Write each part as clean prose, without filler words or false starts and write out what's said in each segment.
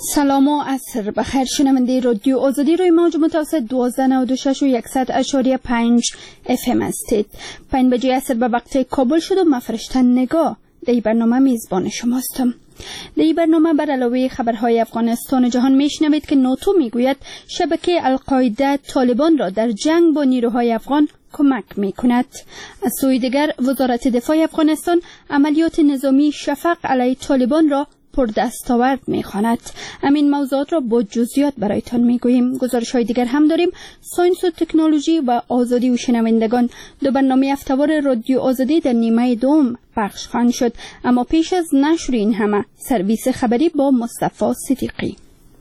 سلام و عصر بخیر شنونده رادیو آزادی روی موج متوسط 1296 و 100.5 FM هستید. 5 بجه عصر به وقت کابل شد و من فرشته نگاه در این برنامه میزبان شماستم. در این برنامه بر علاوه خبرهای افغانستان و جهان میشنوید که ناتو میگوید شبکه القاعده طالبان را در جنگ با نیروهای افغان کمک میکند. از سوی دیگر وزارت دفاع افغانستان عملیات نظامی شفق علیه طالبان را پر دستاورد میخواند. همین موضوعات را با جزئیات برایتان میگوییم. گزارش های دیگر هم داریم. ساینس و تکنولوژی و آزادی و شنوندگان، دو برنامه هفته‌وار رادیو آزادی در نیمه دوم پخش خواهند شد. اما پیش از نشر این همه، سرویس خبری با مصطفی صدیقی.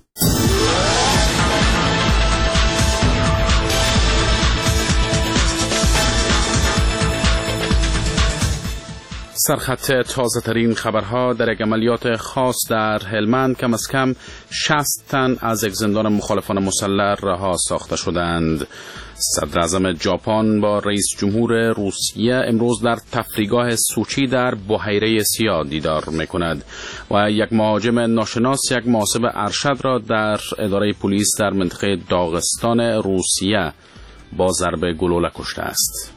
سرخط تازه ترین خبرها در یک عملیات خاص در هلمند کم از کم 60 تن از یک زندان مخالفان مسلح رها ساخته شدند. صدر اعظم ژاپن با رئیس جمهور روسیه امروز در تفریحگاه سوچی در بحیره سیاه دیدار میکند و یک مهاجم ناشناس یک محاسب ارشد را در اداره پلیس در منطقه داغستان روسیه با ضرب گلوله کشته است.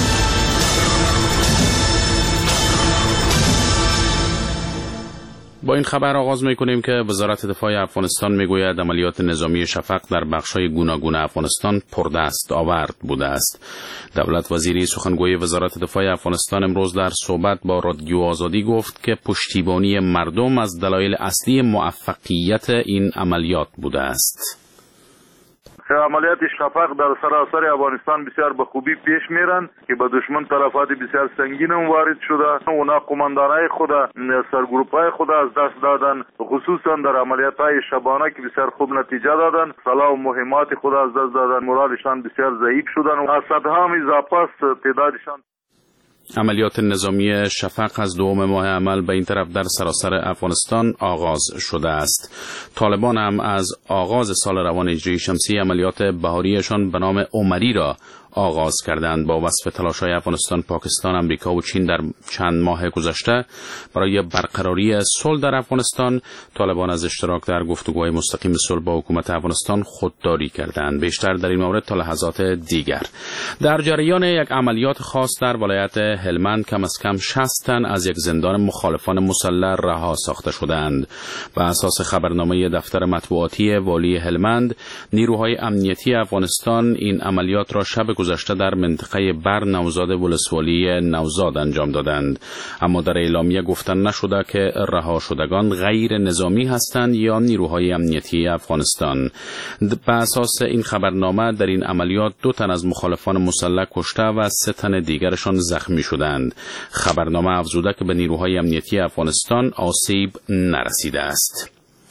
با این خبر آغاز می‌کنیم که وزارت دفاع افغانستان میگوید عملیات نظامی شفق در بخش‌های گوناگون افغانستان پردست آورد بوده است. دولت وزیری سخنگوی وزارت دفاع افغانستان امروز در صحبت با رادیو آزادی گفت که پشتیبانی مردم از دلایل اصلی موفقیت این عملیات بوده است. عملیات شفق در سراسر افغانستان بسیار به خوبی پیش میرن که به دشمن تلفات بسیار سنگین وارد شده. اونا قماندانای خود سرگروپای خود از دست دادن، خصوصا در عملیات‌های شبانه که بسیار خوب نتیجه دادن. سلاح و مهمات خود از دست دادن، مورالشان بسیار ضعیف شدن و صدها اضافه است تعدادشان. عملیات نظامی شفق از دوم ماه عمل به این طرف در سراسر افغانستان آغاز شده است. طالبان هم از آغاز سال روان هجری شمسی عملیات بهاریشان به نام عمری را آغاز کردند. با وصف تلاش‌های افغانستان، پاکستان، امریکا و چین در چند ماه گذشته برای برقراری صلح در افغانستان، طالبان از اشتراک در گفتگوهای مستقیم صلح با حکومت افغانستان خودداری کردند. بیشتر در این مورد تا لحظات دیگر. در جریان یک عملیات خاص در ولایت هلمند کم از کم 60 تن از یک زندان مخالفان مسلح رها ساخته شدند. بر اساس خبرنامه دفتر مطبوعاتی والی هلمند، نیروهای امنیتی افغانستان این عملیات را شب گذشته در منطقه بر نوزاد ولسوالی نوزاد انجام دادند، اما در اعلامیه گفتن نشده که رها شدگان غیر نظامی هستند یا نیروهای امنیتی افغانستان. بر اساس این خبرنامه در این عملیات 2 تن از مخالفان مسلح کشته و 3 تن دیگرشان زخمی شدند. خبرنامه افزوده که به نیروهای امنیتی افغانستان آسیب نرسیده است.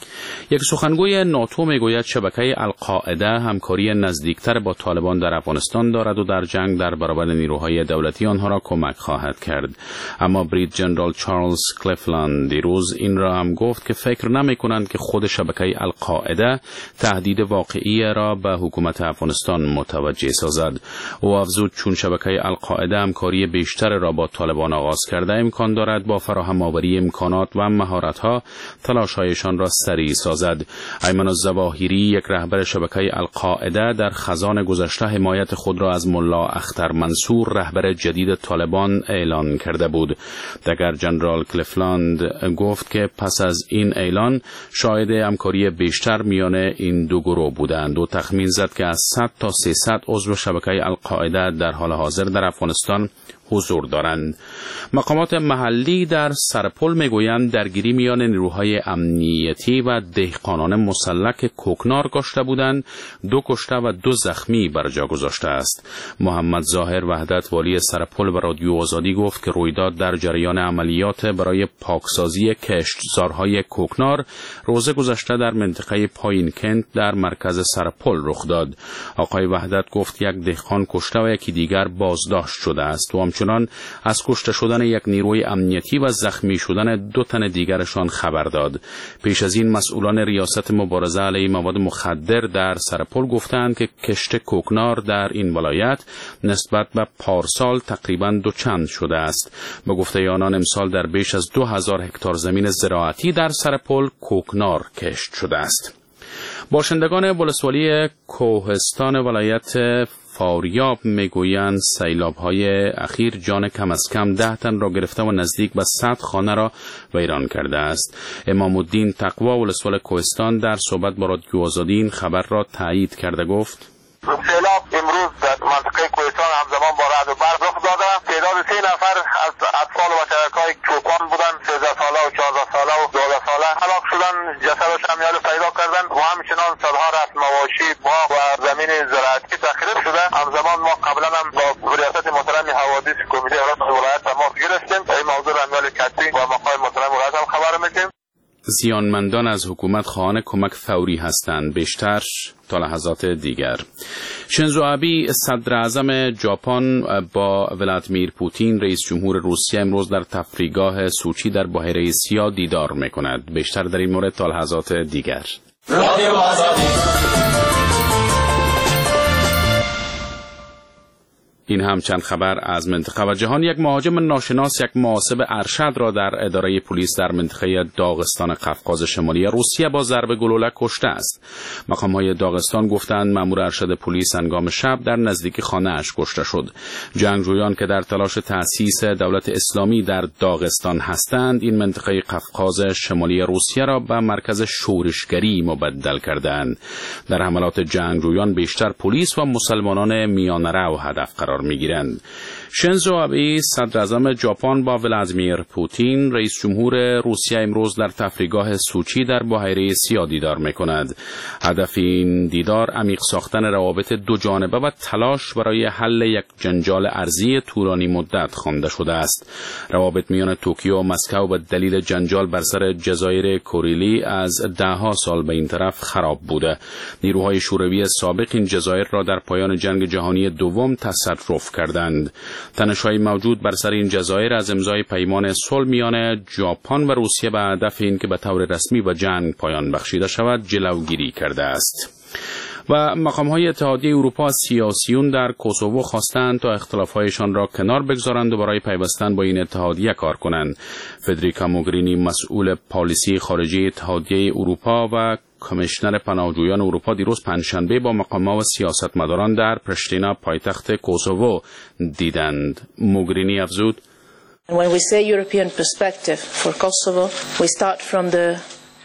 یک سخنگوی ناتو میگوید شبکه القاعده همکاری نزدیکتر با طالبان در افغانستان دارد و در جنگ در برابر نیروهای دولتی آنها را کمک خواهد کرد. اما بریت جنرال چارلز کلیفلند دیروز این را هم گفت که فکر نمی کنند که خود شبکه القاعده تهدید واقعی را به حکومت افغانستان متوجه سازد. او افزود چون شبکه القاعده همکاری بیشتر را با طالبان آغاز کرده، امکان دارد با فراهم آوری امکانات و مهارت‌ها تلاش‌هایشان را سریع سازد. ایمن الظواهری، یک رهبر شبکه القاعده، در خزان گذشته حمایت خود را از ملا اختر منصور، رهبر جدید طالبان، اعلان کرده بود. دگر جنرال کلیفلند گفت که پس از این اعلان شاهد همکاری بیشتر میان این دو گروه بودند و تخمین زد که از 100 تا 300 عضو شبکه القاعده در حال حاضر در افغانستان حضور دارند. مقامات محلی در سرپل میگویند درگیری میان نیروهای امنیتی و دهقانان مسلح که کوکنار کشته بودند 2 کشته و 2 زخمی بر جا گذاشته است. محمد ظاهر وحدت والی سرپل و رادیو آزادی گفت که رویداد در جریان عملیات برای پاکسازی کشتزارهای کوکنار روز گذشته در منطقه پایین کند در مرکز سرپل رخ داد. آقای وحدت گفت یک دهقان کشته و یکی دیگر بازداشت شده است و همچنان از کشته شدن یک نیروی امنیتی و زخمی شدن 2 تن دیگرشان خبر داد. پیش از این مسئولان ریاست مبارزه علیه مواد مخدر در سرپل گفتند که کشت کوکنار در این ولایت نسبت به پارسال تقریباً 2 چند شده است. به گفته آنان امسال در بیش از 2000 هکتار زمین زراعتی در سرپل کوکنار کشت شده است. باشندگان ولسوالی کوهستان ولایت فاریاب میگویند سیلاب‌های اخیر جان کم از کم 10 تن را گرفته و نزدیک به 100 خانه را ویران کرده است. امام الدین تقوا ولسوال کوهستان در صحبت با رادیو آزادی این خبر را تایید کرده گفت: سیلاب امروز در منطقه کوهستان همزمان با رعد و برق رخ داده. تعداد 3 نفر از اطفال و بچه‌های چوپان بودند، 13 ساله و 14 ساله و 12 ساله هلاک شدند. جسدش امیال پیدا کردند و همچنان صدها رفت مواشی، باغ و زمین زراعتی تخریب شده. همزمان ما قبلا هم با ریاست محترم حوادث کمیته حراست ولایت تماس گرفتیم. این موضوع امیال کتبی با مقام محترم ولایت هم خبر میدیم. زیانمندان از حکومت خواهان کمک فوری هستند، بیشتر تا لحظات دیگر. شینزو آبی صدر اعظم ژاپن با ولادیمیر پوتین رئیس جمهور روسیه امروز در تفریحگاه سوچی در بحیره سیاه دیدار میکند. بیشتر در این مورد تا لحظات دیگر. این هم چند خبر از منطقه و جهان. یک مهاجم ناشناس یک محاسب ارشد را در اداره پلیس در منطقه داغستان قفقاز شمالی روسیه با ضرب گلوله کشته است. مقام‌های داغستان گفتند مأمور ارشد پلیس هنگام شب در نزدیکی خانه‌اش کشته شد. جنگجویان که در تلاش تأسیس دولت اسلامی در داغستان هستند، این منطقه قفقاز شمالی روسیه را به مرکز شورشگری مبدل کردند. در حملات جنگجویان بیشتر پلیس و مسلمانان میانه‌رو هدف قرار میگیرند. شینزو آبی صدر اعظم ژاپن با ولادیمیر پوتین رئیس جمهور روسیه امروز در تفریحگاه سوچی در بحیره سیاه دیدار میکند. هدف این دیدار عمیق ساختن روابط دو جانبه و تلاش برای حل یک جنجال ارضی طولانی مدت خوانده شده است. روابط میان توکیو و مسکو به دلیل جنجال بر سر جزایر کوریلی از 10 سال به این طرف خراب بوده. نیروهای شوروی سابق این جزایر را در پایان جنگ جهانی دوم تصرف کردند. تنش‌های موجود بر سر این جزایر از امضای پیمان صلح میان ژاپن و روسیه به هدف این که به طور رسمی به جنگ پایان بخشیده شود جلوگیری کرده است. و مقام‌های اتحادیه اروپا از سیاسیون در کوسوو خواستند تا اختلاف‌هایشان را کنار بگذارند و برای پیوستن با این اتحادیه کار کنند. فدریکا موگرینی مسئول پالیسی خارجی اتحادیه اروپا و کمیشنر پناهجویان اروپا دیروز پنجشنبه با مقام‌ها و سیاستمداران در پرشتینا پایتخت کوسوو دیدند. موگرینی افزود: When we say European perspective for Kosovo, we start from the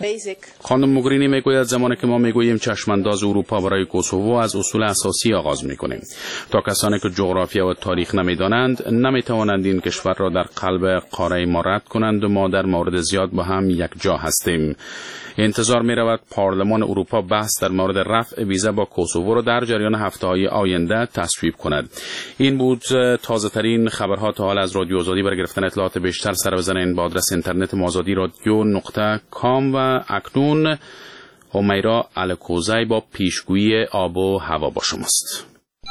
خانم موگرینی میگوید زمانی که ما میگوییم چشمانداز اروپا برای کوسوو از اصول اساسی آغاز میکنیم. تا کسانی که جغرافیا و تاریخ نمیدانند نمیتوانند این کشور را در قلب قاره ما رد کنند و ما در مورد زیاد با هم یک جا هستیم. انتظار می رود پارلمان اروپا بحث در مورد رفع ویزا با کوسوو را در جریان هفته‌های آینده تصویب کند. این بود تازه ترین خبرها تا حال از رادیو آزادی. برای گرفتن اطلاعات بیشتر سر بزنید به آدرس اینترنت آزادی رادیو.com و اکنون همیرا الکوزی با پیشگویی آب و هوا با شماست.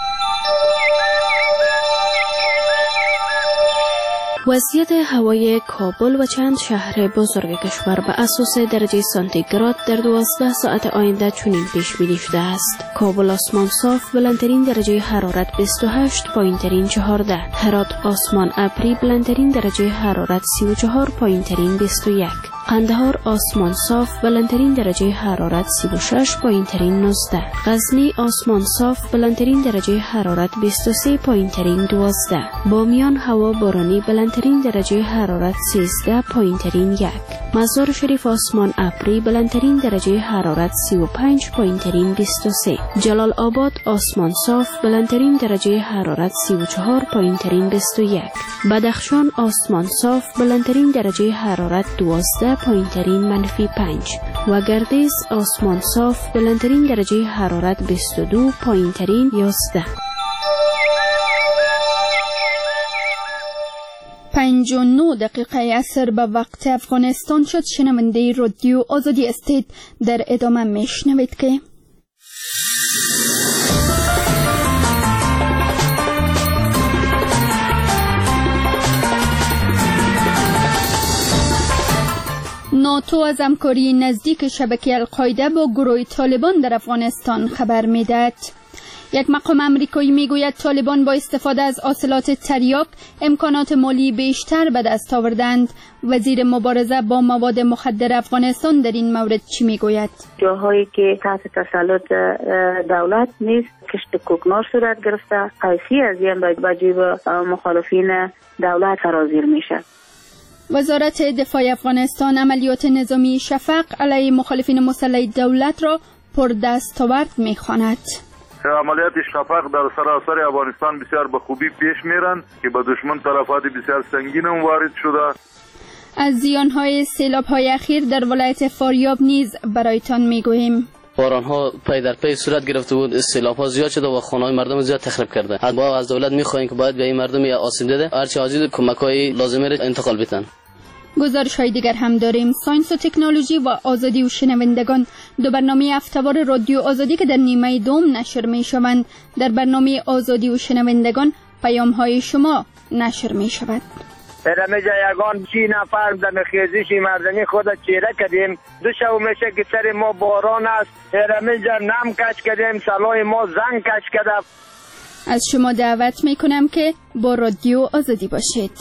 وضعیت هوای کابل و چند شهر بزرگ کشور به اساس درجه سانتیگراد در 12 ساعت آینده چنین پیش بینی شده است: کابل آسمان صاف، بلندترین درجه حرارت 28، پایینترین 14；هرات آسمان ابری، بلندترین درجه حرارت 34، پایینترین 21; قندهار آسمان صاف، بلندترین درجه حرارت 36، پایینترین 19; غزنی آسمان صاف، بلندترین درجه حرارت 23، پایینترین 12; بامیان هوا بارانی، بلندترین درجه حرارت 13، پایینترین 1; مزار شریف آسمان ابری، بلندترین درجه حرارت 35، پایینترین 23; جلال آباد آسمان صاف، بلندترین درجه حرارت 34، پایینترین 21; بدخشان آسمان صاف، بلندترین درجه حرارت 12، پایینترین -5; و گردیز آسمان صاف، بلندترین درجه حرارت 22، پایینترین 11. 5:09 عصر به وقت افغانستان شد. شنونده رادیو آزادی استید. در ادامه میشنوید که ناتو از همکاری نزدیک شبکه القاعده با گروه طالبان در افغانستان خبر میدهد. یک مقام امریکایی میگوید طالبان با استفاده از حاصلات تریاک امکانات مالی بیشتر به دست آوردند. وزیر مبارزه با مواد مخدر افغانستان در این مورد چی میگوید؟ جاهایی که تحت تسلط دولت نیست کشت کوکنار صورت گرفته، قیسی از این به جیب مخالفین دولت سرازیر میشه. وزارت دفاع افغانستان عملیات نظامی شفق علیه مخالفین مسلح دولت را پردستاورد میخواند. عملیات شفق در سراسر افغانستان بسیار به خوبی پیش میرن که به دشمن تلفات بسیار سنگین هم وارد شده. از زیانهای سیلاب‌های اخیر در ولایت فاریاب نیز برایتان میگوییم. باران‌ها پی در پی صورت گرفته بود، سیلاب‌ها زیاد شده و خانه‌های مردم زیاد تخریب کرده. ما از دولت می‌خوایم که باید به این مردم آسیب دیده هرچه عاجز کمک‌های لازمه را انتقال بدن. گزارش‌های دیگر هم داریم. ساینس و تکنولوژی و آزادی و شنوندگان، دو برنامه هفته‌وار رادیو آزادی که در نیمه دوم نشر می‌شوند. در برنامه آزادی و شنوندگان پیام‌های شما نشر می‌شود. رمیجا یگان 6 نفر در خیزش مردمی خود چیره کردیم. دو شب میشه که سر ما باران است. رمیجا نم کش کردیم، سلای ما زنگ کش کرده. از شما دعوت میکنم که با رادیو آزادی باشید.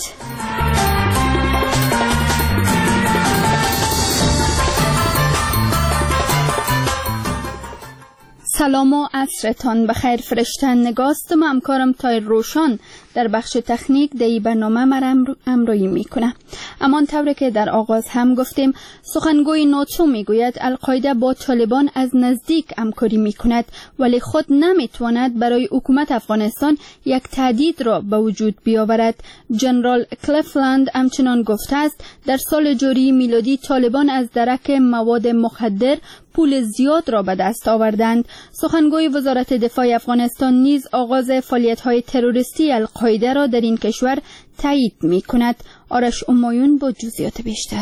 سلام و عصرتان بخیر. فرشتن نگاستم، همکارم تایر روشان در بخش تکنیک دی برنامه مرا همراهی میکنه. امان طوری که در آغاز هم گفتیم، سخنگوی ناتو میگوید القاعده با طالبان از نزدیک همکاری میکند ولی خود نمیتواند برای حکومت افغانستان یک تهدید را به وجود بیاورد. جنرال کلفلند همچنان گفته است در سال جاری میلادی طالبان از درک مواد مخدر پول زیاد را به دست آوردند. سخنگوی وزارت دفاع افغانستان نیز آغاز فعالیت‌های تروریستی القاعده را در این کشور تایید می‌کند. آرش امایون با جزئیات بیشتر.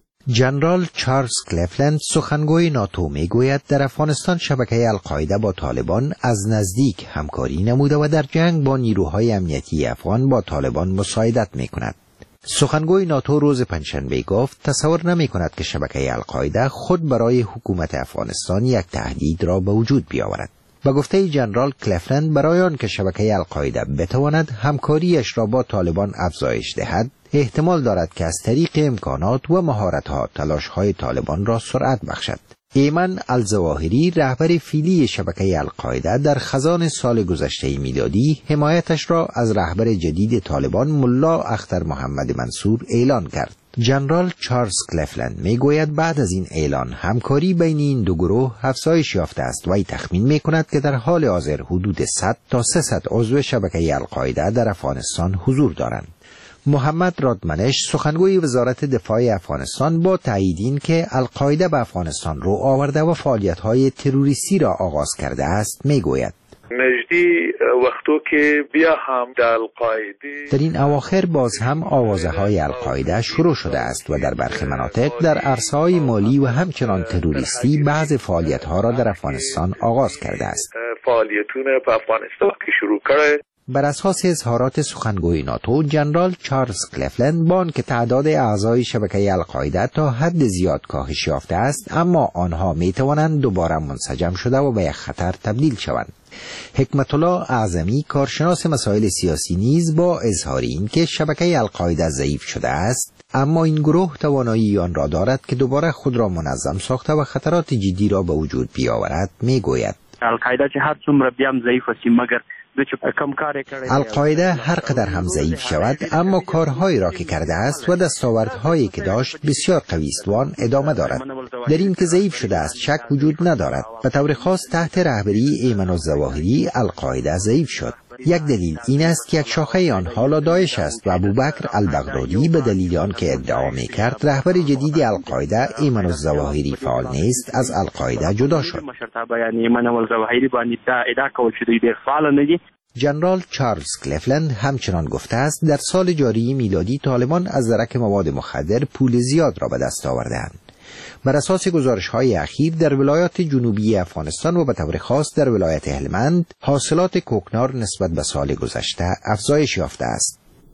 جنرال چارلز کلفلند سخنگوی ناتو میگوید در افغانستان شبکه القاعده با طالبان از نزدیک همکاری نموده و در جنگ با نیروهای امنیتی افغان با طالبان مساعدت می‌کند. سخنگوی ناتو روز پنجشنبه گفت تصور نمی کند که شبکه القاعده خود برای حکومت افغانستان یک تهدید را به وجود بیاورد. با گفته جنرال کلفلند برای آن که شبکه القاعده بتواند همکاریش را با طالبان افزایش دهد، احتمال دارد که از طریق امکانات و مهارت‌ها تلاش‌های طالبان را سرعت بخشد. ایمن الظواهری رهبر فعلی شبکه القاعده در خزان سال گذشته میلادی حمایتش را از رهبر جدید طالبان ملا اختر محمد منصور اعلان کرد. جنرال چارلز کلفلند میگوید بعد از این اعلان همکاری بین این دو گروه افزایش یافته است و ای تخمین میکند که در حال حاضر حدود 100 تا 300 عضو شبکه القاعده در افغانستان حضور دارند. محمد رادمنش سخنگوی وزارت دفاع افغانستان با تایید این که القاعده به افغانستان رو آورده و فعالیت‌های تروریستی را آغاز کرده است میگوید نزدی وقتو که بیا هم در القاعده در این اواخر باز هم آوازه‌های القاعده شروع شده است و در برخی مناطق در عرصه‌های مالی و همچنان تروریستی بعض فعالیت‌ها را در افغانستان آغاز کرده است. فعالیتونه به افغانستان که شروع کرده. بر اساس اظهارات سخنگوی ناتو، جنرال چارلز کلفلند با آنکه تعداد اعضای شبکه القاعده تا حد زیاد کاهش یافته است، اما آنها می توانند دوباره منسجم شده و به یک خطر تبدیل شوند. حکمت الله اعظمی کارشناس مسائل سیاسی نیز با اظهار این که شبکه القاعده ضعیف شده است، اما این گروه توانایی آن را دارد که دوباره خود را منظم ساخته و خطرات جدی را به وجود بیاورد میگوید. القاعده چه هر څومره بیا هم ضعیف است مگر القاعده هر قدر هم ضعیف شود اما کارهایی را که کرده است و دستاوردهایی که داشت بسیار قوی است و آن ادامه دارد. در این که ضعیف شده است شک وجود ندارد. به طور خاص تحت رهبری ایمن الظواهری القاعده ضعیف شد. یک دلیل این است که یک شاخه آن حالا داعش است و ابوبکر البغدادی به دلیل آن که ادعا می‌کرد رهبر جدید القاعده ایمن الظواهری فعال نیست از القاعده جدا شد. جنرال چارلز کلفلند همچنان گفته است در سال جاری میلادی طالبان از درک مواد مخدر پول زیاد را به دست آورده‌اند. بر اساس گزارش‌های اخیر در ولایات جنوبی افغانستان و به طور خاص در ولایت هلمند حاصلات کوکنار نسبت به سال گذشته افزایش یافته است.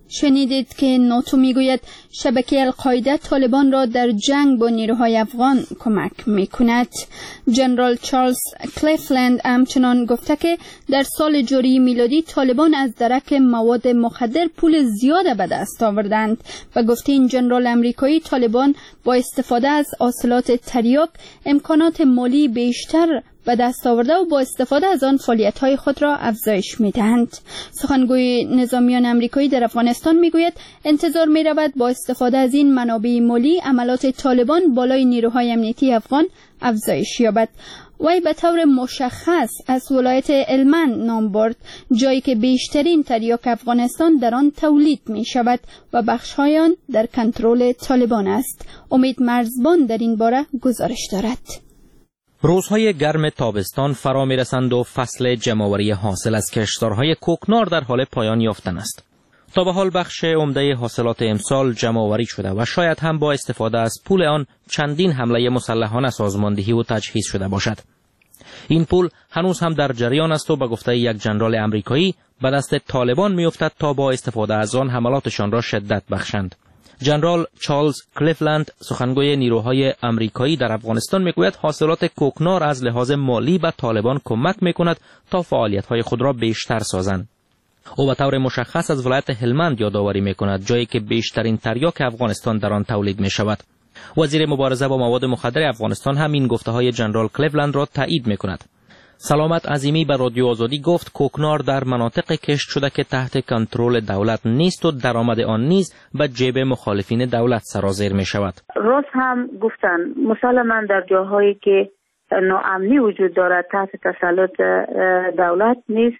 شنیدید که ناتو میگوید شبکه القاعده طالبان را در جنگ با نیروهای افغان کمک میکند. جنرال چارلز کلیفلند همچنان گفته که در سال جاری میلادی طالبان از درک مواد مخدر پول زیاد به دست آوردند و گفته این جنرال امریکایی طالبان با استفاده از حاصلات تریاک امکانات مالی بیشتر به دست آورده و با استفاده از آن فعالیت‌های خود را افزایش می‌دهند. سخنگوی نظامیان آمریکایی در افغانستان می‌گوید انتظار می‌رود با استفاده از این منابع مالی عملات طالبان بالای نیروهای امنیتی افغان افزایش یابد. وی به طور مشخص از ولایت هلمند نام برد، جایی که بیشترین تریاک افغانستان در آن تولید می‌شود و بخش‌های آن در کنترل طالبان است. امید مرزبان در این باره گزارش دارد. روزهای گرم تابستان فرا می‌رسند و فصل جمع‌آوری حاصل از کشتزارهای کوکنار در حال پایان یافتن است. تا به حال بخش عمده حاصلات امسال جمع‌آوری شده و شاید هم با استفاده از پول آن چندین حمله مسلحانه سازماندهی و تجهیز شده باشد. این پول هنوز هم در جریان است و به گفته یک جنرال آمریکایی به دست طالبان می‌افتد تا با استفاده از آن حملاتشان را شدت بخشند. جنرال چارلز کلیفلند سخنگوی نیروهای آمریکایی در افغانستان میگوید حاصلات کوکنار از لحاظ مالی به طالبان کمک میکند تا فعالیت‌های خود را بیشتر سازند. او به طور مشخص از ولایت هلمند یادآوری میکند، جایی که بیشترین تریاک افغانستان در آن تولید میشود. وزیر مبارزه با مواد مخدر افغانستان هم این گفته‌های جنرال کلیفلند را تایید میکند. سلامت عظیمی به رادیو آزادی گفت کوکنار در مناطق کشت شده که تحت کنترل دولت نیست و درآمد آن نیز به جیب مخالفین دولت سرازیر می شود. راست هم گفتن مسلماً در جاهایی که ناامنی وجود دارد تحت تسلط دولت نیست،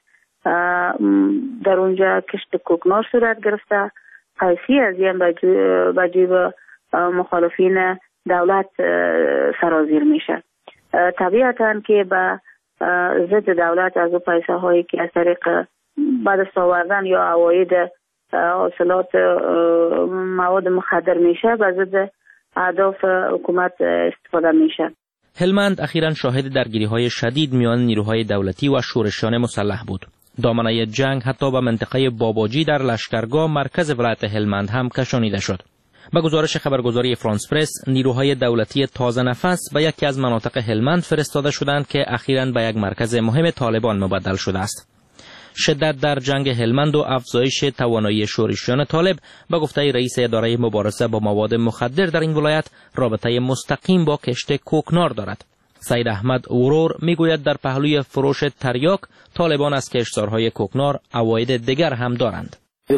در اونجا کشت کوکنار صورت گرفته، پیسی از این به جیب مخالفین دولت سرازیر میشه. طبیعتاً که به ضد دولت از او پیسه هایی که از طریق به دست آوردن یا عواید حاصلات مواد مخدر میشه به ضد اهداف حکومت استفاده میشه. هلمند اخیراً شاهد درگیری‌های شدید میان نیروهای دولتی و شورشیان مسلح بود. دامنه جنگ حتی به منطقه باباجی در لشکرگاه مرکز ولایت هلمند هم کشانیده شد. با گزارش خبرگزاری فرانس پرس، نیروهای دولتی تازه نفس به یکی از مناطق هلمند فرستاده شدند که اخیراً به یک مرکز مهم طالبان مبدل شده است. شدت در جنگ هلمند و افزایش توانایی شورشیان طالب به گفته رئیس اداره مبارزه با مواد مخدر در این ولایت رابطه مستقیم با کشت کوکنار دارد. سید احمد اورور میگوید در پهلوی فروش تریاک طالبان از کشتزارهای کوکنار عواید دیگر هم دارند.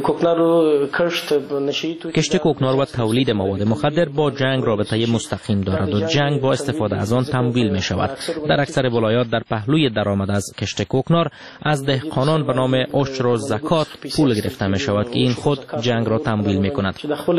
کشت کوکنار و تولید مواد مخدر با جنگ رابطه مستقیم دارد و جنگ با استفاده از آن تمویل می شود. در اکثر ولایات در پهلوی درآمد از کشت کوکنار از دهقانان به نام عشر و زکات پول گرفته می شود که این خود جنگ را تمویل می کند.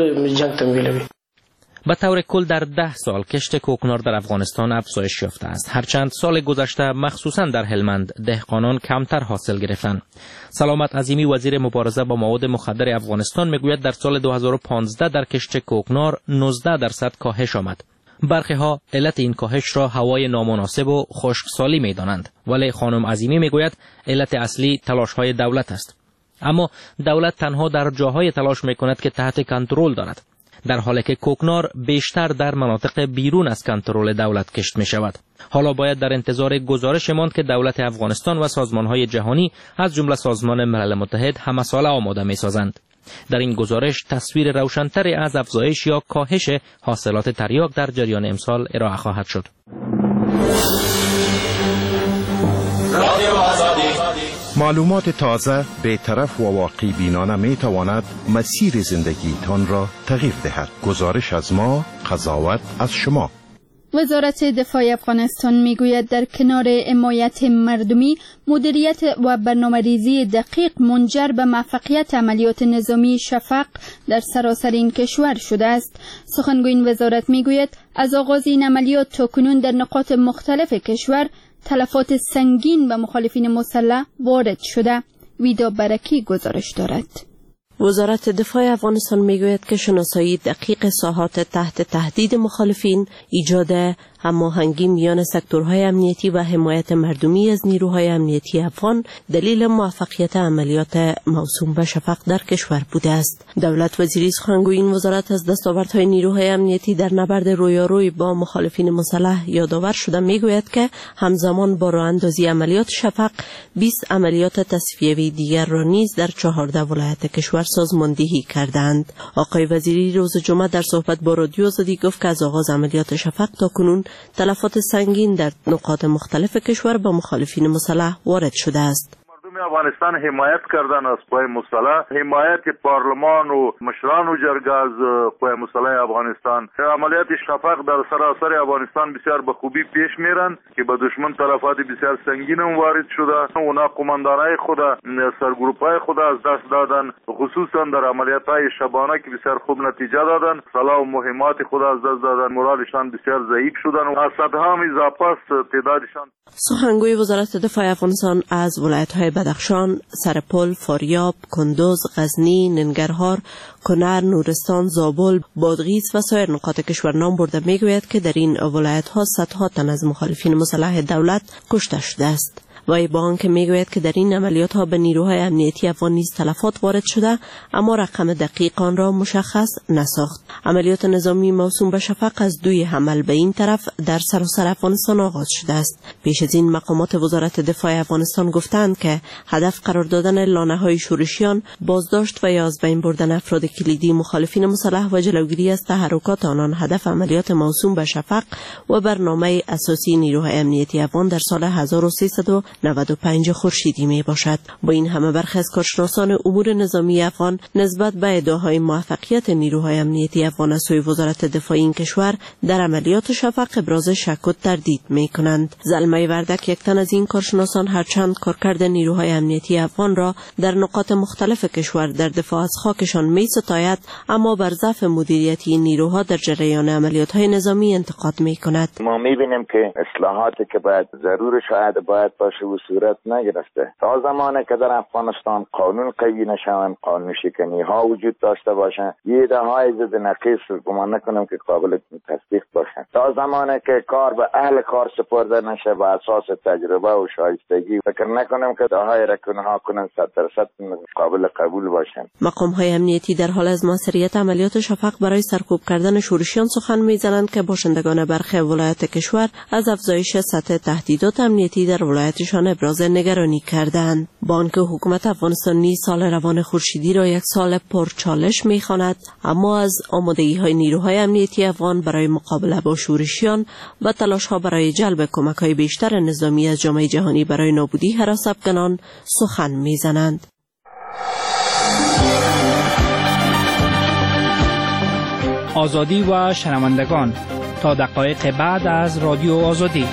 به طور کل در 10 سال کشت کوکنار در افغانستان افزایش یافته است. هرچند سال گذشته مخصوصا در هلمند دهقانان کمتر حاصل گرفتند. سلامت عظیمی وزیر مبارزه با مواد مخدر افغانستان میگوید در سال 2015 در کشت کوکنار 19% کاهش آمد. برخی ها علت این کاهش را هوای نامناسب و خشکسالی می‌دانند، ولی خانم عظیمی میگوید علت اصلی تلاش‌های دولت است. اما دولت تنها در جاهای تلاش می‌کند که تحت کنترل دارد، در حالی که کوکنار بیشتر در مناطق بیرون از کنترل دولت کشت می شود. حالا باید در انتظار گزارش ماند که دولت افغانستان و سازمان‌های جهانی از جمله سازمان ملل متحد همساله آماده می سازند. در این گزارش تصویر روشن‌تری از افزایش یا کاهش حاصلات تریاک در جریان امسال ارائه خواهد شد. معلومات تازه بی‌طرف و واقعی بینانه می تواند مسیر زندگیتان را تغییر دهد. گزارش از ما، قضاوت از شما. وزارت دفاع افغانستان میگوید در کنار حمایت مردمی، مدیریت و برنامه‌ریزی دقیق منجر به موفقیت عملیات نظامی شفق در سراسر این کشور شده است. سخنگوی این وزارت میگوید از آغاز این عملیات تا کنون در نقاط مختلف کشور تلفات سنگین به مخالفین مسلح وارد شده. ویدا برکی گزارش دارد. وزارت دفاع افغانستان میگوید که شناسایی دقیق ساحات تحت تهدید مخالفین، ایجاد هماهنگی میان سکتورهای امنیتی و حمایت مردمی از نیروهای امنیتی افغان دلیل موفقیت عملیات موسوم به شفق در کشور بوده است. دولت وزیری سخنگوی این وزارت از دستاوردهای نیروهای امنیتی در نبرد رویاروی با مخالفین مسلح یادآور شده میگوید که همزمان با راه اندازی عملیات شفق 20 عملیات تصفیه‌ای دیگر را نیز در 14 ولایت کشور سازماندهی کردند. آقای وزیری روز جمعه در صحبت با رادیو آزادی گفت که از آغاز عملیات شفق تا کنون تلفات سنگین در نقاط مختلف کشور با مخالفین مسلح وارد شده است. افغانستان حمایت کردن از قوای مسلح، حمایت پارلمان و مشران و جرگه از قوای مسلح افغانستان. عملیات شفق در سراسر افغانستان بسیار به خوبی پیش میرن که به دشمن تلفات بسیار سنگین هم وارد شده. اونا قماندانای خود، سرگروپای خود از دست دادن، خصوصا در عملیات‌های شبانه که بسیار خوب نتیجه دادن. سلاح و مهمات خود از دست دادن، مورالشان بسیار ضعیف شدن و از صدها هم اضافه است تعدادشان. سخنگوی وزارت دفاع افغانستان از ولایت‌های بدخشان، سرپل، فاریاب، کندوز، غزنی، ننگرهار، کنر، نورستان، زابل، بادغیس و سایر نقاط کشور نام برده میگوید که در این ولایت‌ها صدها تن از مخالفین مسلح دولت کشته شده است. وی با آنکه میگوید که در این عملیات ها به نیروهای امنیتی افغان نیز تلفات وارد شده، اما رقم دقیق آن را مشخص نساخت. عملیات نظامی موسوم به شفق از دوی حمل به این طرف در سراسر افغانستان آغاز شده است. پیش از این مقامات وزارت دفاع افغانستان گفتند که هدف قرار دادن لانه‌های شورشیان، بازداشت و یا از بین بردن افراد کلیدی مخالفین مسلح و جلوگیری از تحرکات آنان هدف عملیات موسوم به شفق و برنامه اساسی نیروهای امنیتی افغان در سال 1395 خورشیدی می باشد. با این همه برخی از کارشناسان امور نظامی افغان نسبت به ادعاهای موفقیت نیروهای امنیتی افغان از سوی وزارت دفاع این کشور در عملیات شفق ابراز شک و تردید می کنند. زلمه وردک یک تن از این کارشناسان هرچند کارکرد نیروهای امنیتی افغان را در نقاط مختلف کشور در دفاع از خاکشان می ستاید، اما بر ضعف مدیریتی نیروها در جریان عملیات‌های نظامی انتقاد می کند. ما می بینیم که اصلاحاتی که باید ضرور باید باشه و صورت نگرفته. تا زمانی که در افغانستان قانون قوی نشوند، قانون شکنی ها وجود داشته باشند، یه دههای ضد نقیص گمان نکنم که قابل تصدیق باشند. تا زمانی که کار به اهل کار سپرده نشه بر اساس تجربه و شایستگی، فکر نکنم که دههای رکنه ها کنن 100% قابل قبول باشند. مقام های امنیتی در حال از موثریت عملیات شفق برای سرکوب کردن شورشیان سخن میزنند که باشندگان برخی ولایت کشور از افزایش سطح تهدیدات امنیتی در ولایتشان ابراز نگرانی کردند. با آنکه حکومت افغانستان نیز سال روان خورشیدی را یک سال پرچالش می‌خواند، اما از آمادگی‌های نیروهای امنیتی افغان برای مقابله با شورشیان و تلاش‌ها برای جلب کمک‌های بیشتر نظامی از جامعه جهانی برای نابودی هراس افغانان سخن می‌زنند. آزادی و شنوندگان، تا دقایق بعد از رادیو آزادی.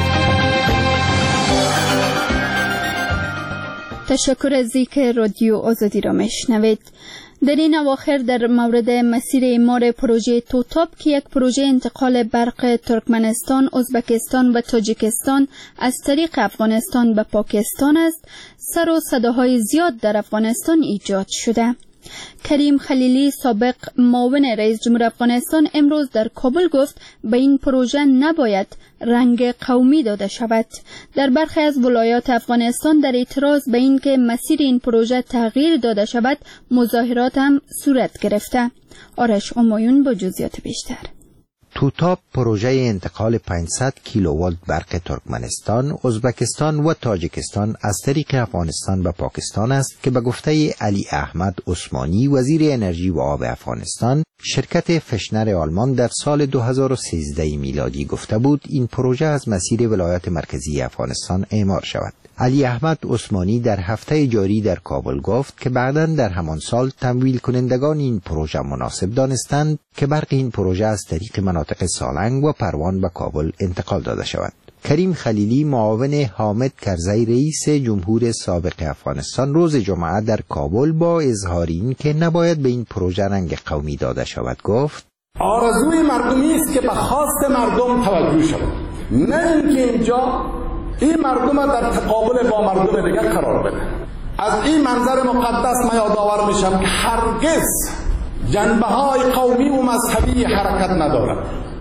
تشکر از اینکه رادیو آزادی را میشنوید. در این اواخر در مورد مسیر اعمار پروژه توتاپ که یک پروژه انتقال برق ترکمنستان، ازبکستان و تاجیکستان از طریق افغانستان به پاکستان است، سر و صداهای زیاد در افغانستان ایجاد شده. کریم خلیلی سابق معاون رئیس جمهور افغانستان امروز در کابل گفت به این پروژه نباید رنگ قومی داده شود. در برخی از ولایات افغانستان در اعتراض به این که مسیر این پروژه تغییر داده شود مظاهرات هم صورت گرفته. آرش همایون با جزئیات بیشتر. توتاپ پروژه انتقال 500 کیلووات برق ترکمنستان، ازبکستان و تاجیکستان از طریق افغانستان به پاکستان است که به گفته علی احمد عثمانی وزیر انرژی و آب افغانستان، شرکت فشنر آلمان در سال 2013 میلادی گفته بود این پروژه از مسیر ولایات مرکزی افغانستان اعمار شود. علی احمد عثمانی در هفته جاری در کابل گفت که بعداً در همان سال تمویل کنندگان این پروژه مناسب دانستند که برق این پروژه از طریق مناطق سالنگ و پروان به کابل انتقال داده شود. کریم خلیلی معاون حامد کرزی رئیس جمهور سابق افغانستان روز جمعه در کابل با اظهار این که نباید به این پروژه رنگ قومی داده شود گفت: آرزوی مردمی است که به خواست مردم توجه شود، نه اینکه اینجا این مردم در تقابل با مردم دیگر قرار بده. از این منظر مقدس من یادآور میشم که هرگز جنبه‌های قومی و مذهبی حرکت ندارد.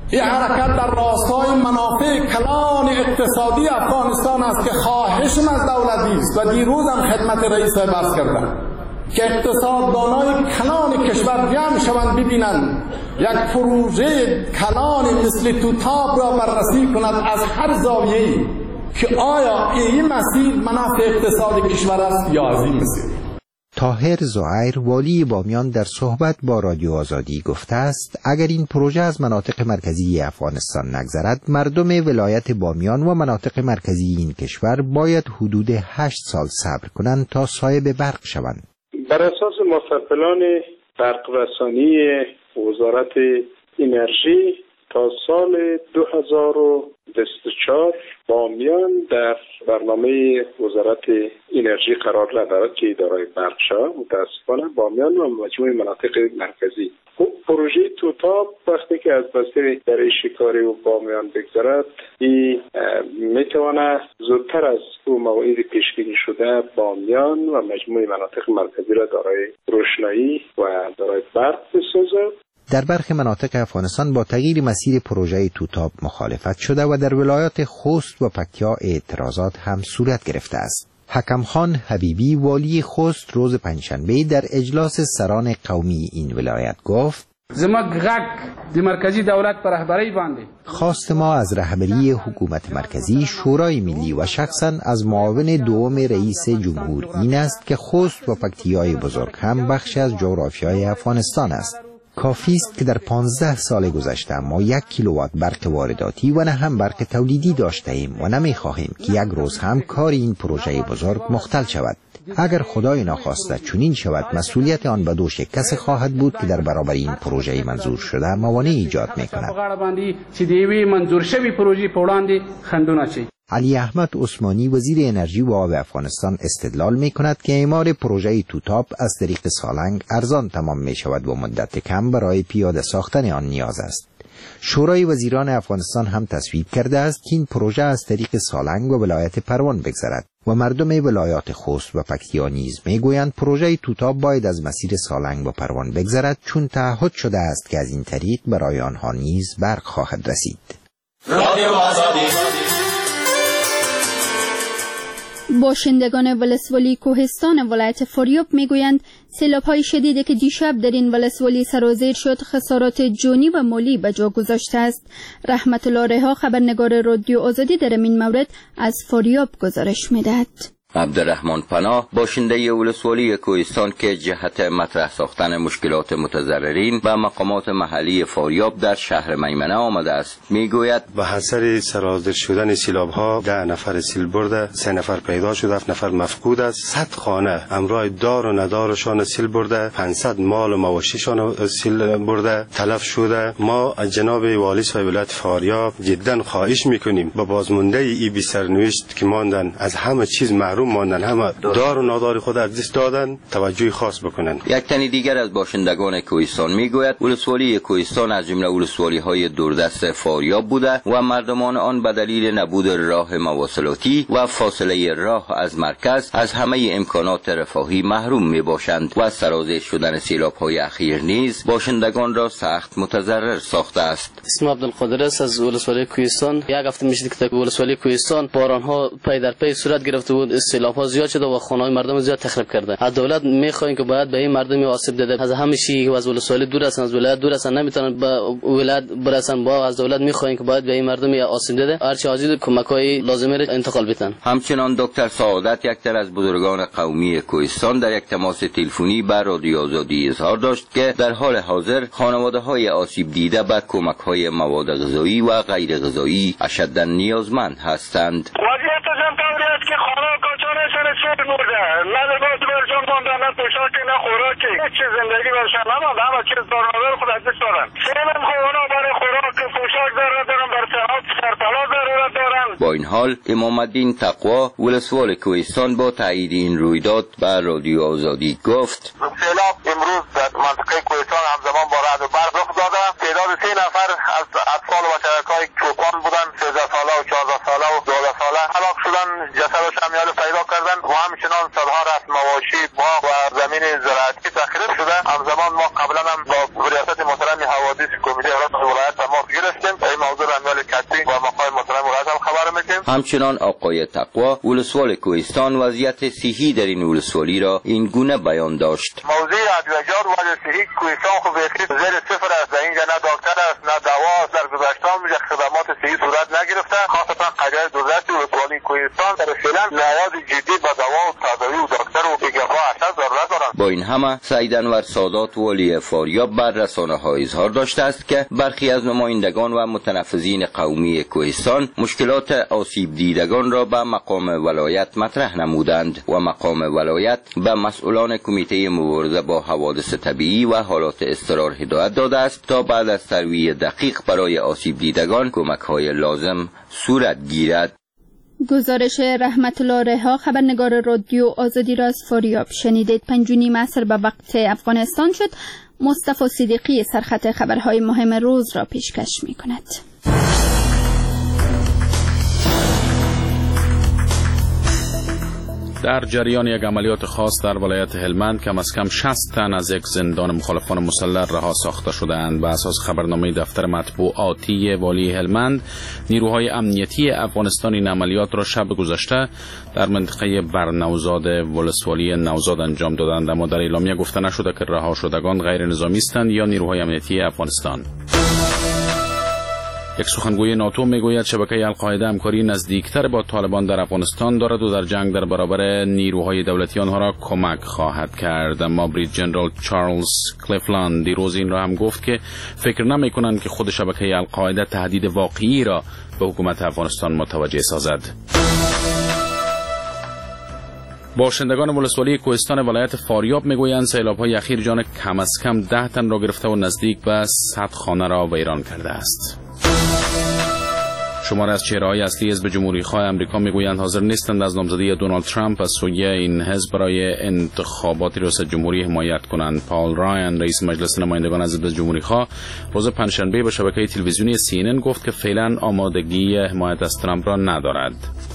این حرکت در راستای منافع کلان اقتصادی افغانستان است که خواهشم از دولتی است و دیروز هم خدمت رئیس بحث کردم که اقتصاددانای کلان کشور جمع شوند ببینند یک پروژه کلان مثل توتاب را بررسی کند از هر زاویه‌ای که آیا این مسیر منافع اقتصاد کشور است یا از این مسیر. طاهر زهیر والی بامیان در صحبت با رادیو آزادی گفته است اگر این پروژه از مناطق مرکزی افغانستان نگذرد مردم ولایت بامیان و مناطق مرکزی این کشور باید حدود 8 سال صبر کنند تا صاحب برق شوند. بر اساس ماسترپلان برق رسانی وزارت انرژی تا سال 2024 بامیان در برنامه وزارت انرژی قرار ندارد که اداره برق شود. متاسفانه بامیان و مجموع مناطق مرکزی پروژه توتاب وقتی که از بسته دره شکاری و بامیان بگذرد این میتواند زودتر از او مواعید پیشبینی شده بامیان و مجموع مناطق مرکزی را دارای روشنایی و دارای برق بسازد. در برخی مناطق افغانستان با تغییر مسیر پروژه توتاب مخالفت شده و در ولایات خوست و پکتیا اعتراضات هم صورت گرفته است. حکم خان حبیبی والی خوست روز پنجشنبه در اجلاس سران قومی این ولایت گفت زما غږ د مرکزی دولت پر رهبری باندې خواست ما از رهبری حکومت مرکزی، شورای ملی و شخصا از معاون دوم رئیس جمهور این است که خوست و پکتیای بزرگ هم بخش از جغرافیای افغانستان است. کافی است که در 15 سال گذشته ما 1 کیلووات برق وارداتی و نه هم برق تولیدی داشته ایم و نمی‌خواهیم که یک روز هم کار این پروژه بزرگ مختل شود. اگر خدای ناخواسته چنین شود مسئولیت آن به دوش کسی خواهد بود که در برابر این پروژه منظور شده موانع ایجاد می‌کند. علی احمد عثمانی وزیر انرژی و آب افغانستان استدلال می کند که اعمار پروژه توتاب از طریق سالنگ ارزان تمام می شود و مدت کم برای پیاده ساختن آن نیاز است. شورای وزیران افغانستان هم تصویب کرده است که این پروژه از طریق سالنگ و ولایت پروان بگذرد و مردم ولایات خوست و پکتیا نیز می گویند پروژه توتاب باید از مسیر سالنگ و پروان بگذرد چون تعهد شده است که از این طریق برای آنها نیز برق خواهد رسید. رادیو آزادی. باشندگان ولسوالی کوهستان ولایت فاریاب میگویند سیلاب‌های شدیدی که دیشب در این ولسوالی سرازیر شد خسارات جانی و مالی به جا گذاشته است. رحمت الله رها خبرنگار رادیو آزادی در این مورد از فاریاب گزارش می‌دهد. عبدالرحمن پناه باشنده ولسوالی کوهستان که جهت مطرح ساختن مشکلات متضررین و مقامات محلی فاریاب در شهر میمنه آمده است میگوید به اثر سرازیر شدن سیلاب‌ها 10 نفر سیل برده، 3 نفر پیدا شده، 7 نفر مفقود است. 100 خانه امرای دار و ندارشان سیل برده، 500 مال و مواشیشان سیل برده، تلف شده. ما از جناب والی صاحب ولایت فاریاب جدا خواهش میکنیم با بازمانده ای بی سرنوشت که ماندن از همه چیز محروم ماندن، همه دار و نادار خود از دست دادن، توجه خاص بکنن. یک تن دیگر از باشندگان کوهستان میگوید ولسوالی کوهستان از جمله ولسوالی‌های دوردست فاریاب بوده و مردمان آن به دلیل نبود راه مواصلاتی و فاصله راه از مرکز از همه امکانات رفاهی محروم میباشند و سرازیر شدن سیلاب‌های اخیر نیز باشندگان را سخت متضرر ساخته است. اسم عبدالقادر است از ولسوالی کوهستان. یک هفته میشه که ولسوالی کوهستان باران‌ها پی در پی صورت گرفته بود، سیلاب‌ها زیاد شده و خانه‌های مردم زیاد تخریب کرده. از دولت می‌خوایم که باید به این مردم آسیب دیده. از همه چی از ولسوالی دور هستند، از ولایت دور هستند، نمیتونن به ولایت برسن. با از دولت می‌خوایم که باید به این مردم آسیب دیده هر چه حاجی کمک‌های لازمه را انتقال بدن. همچنان دکتر سعادت یک تن از بزرگان قومی کوهستان در یک تماس تلفنی با رادیو آزادی اظهار داشت که در حال حاضر خانواده‌های آسیب دیده به کمک‌های مواد غذایی و غیر غذایی اشداً نیازمند هستند. نه لباس برشان ماندن، نه پوشاکی، نه خوراکی، هیچ چیز زندگی برشان نمانده. همه چیز دارنامه خود از دست دارن. سیمم خوانا برای خوراک پوشاک ضرورت دارن، برای صحت سرپلا ضرورت دارن. با این حال امام الدین تقوا ولسوال کوهستان با تایید این رویداد به رادیو آزادی گفت سیلاب امروز در منطقه کوهستان همزمان با رعد و برق رخ داده. تعداد 3 نفر از اطفال و بچه‌های چوپان بودن، 13 ساله و 14 ساله و 12 ساله هلاک شدن. جسدش همیاله پیدا کردن و همچنان صدها رفت مواشی باغ و زمین زراعتی تخریب شده. همزمان ما قبلا هم با ریاست محترم حوادث کمیته ولایت تماس گرفتیم. باور میکنیم. همچنان آقای تقوا ولسوال کوهستان وضعیت صحی در این ولسوالی را این گونه بیان داشت. موضوع ادویه‌جات وضع صحی کوهستان خو بیخی زیر صفر است. در اینجا نه دکتر است نه دوا است. در گذشته هم خدمات صحی صورت نگرفته. خاصتا قریه دولت ولسوالی کوهستان در فعلا نیاز جدی به دوا و تداوی و دکتر و پیگاه اصلا ضرورت دارند. با این همه سعید انور سادات والی فاریاب بر رسانه‌ها اظهار داشته است که برخی از نمایندگان و متنفذین قومی کوهستان مشکلات آسیب دیدگان را به مقام ولایت مطرح نمودند و مقام ولایت به مسئولان کمیته مبارزه با حوادث طبیعی و حالات اضطرار هدایت داده است تا بعد از ترویع دقیق برای آسیب دیدگان کمک‌های لازم صورت گیرد. گزارش رحمت الله رها خبرنگار رادیو آزادی را از فاریاب شنیدید. 5:30 عصر به وقت افغانستان شد. مصطفی صدیقی سرخط خبرهای مهم روز را پیشکش می کند. در جریان یک عملیات خاص در ولایت هلمند کم از کم 60 تن از یک زندان مخالفان مسلح رها ساخته شدند. بر اساس خبرنامه دفتر مطبوعاتی والی هلمند، نیروهای امنیتی افغانستان این عملیات را شب گذشته در منطقه برنوزاد ولسوالی نوزاد انجام دادند، اما در اعلامیه گفته نشده که رها شدگان غیر نظامی هستند یا نیروهای امنیتی افغانستان. یک سخنگوی ناتو میگوید شبکه القاعده همکاری نزدیکتر با طالبان در افغانستان دارد و در جنگ در برابر نیروهای دولتی آنها را کمک خواهد کرد. اما بریگادیر جنرال چارلز کلیفلند دیروز این را هم گفت که فکر نمی‌کنند که خود شبکه القاعده تهدید واقعی را به حکومت افغانستان متوجه سازد. باشندگان ولسوالی کوهستان ولایت فاریاب میگویند سیلاب‌های اخیر جان کم از کم 10 تن را گرفته و نزدیک به 100 خانه را ویران کرده است. شمار از چهره‌های اصلی حزب جمهوری‌خواه آمریکا میگویند حاضر نیستند از نامزدی دونالد ترامپ از سوی این حزب برای انتخابات ریاست جمهوری حمایت کنند. پال رایان رئیس مجلس نمایندگان از حزب جمهوری‌خواه روز پنجشنبه به شبکه تلویزیونی CNN گفت که فعلا آمادگی حمایت از ترامپ را ندارد.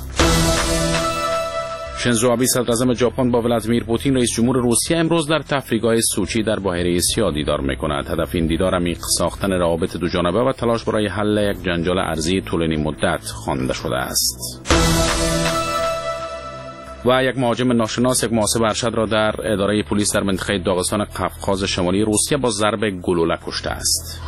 شینزو آبی صدراعظم ژاپن با ولادیمیر پوتین رئیس جمهور روسیه امروز در تفریحگاه سوچی در بحیره سیاه دیدار می‌کند. هدف این دیدار عمیق ساختن روابط دوجانبه و تلاش برای حل یک جنجال ارضی طولانی مدت خوانده شده است. و یک مهاجم ناشناس یک محاسب ارشد را در اداره پلیس در منطقه داغستان قفقاز شمالی روسیه با ضرب گلوله کشته است.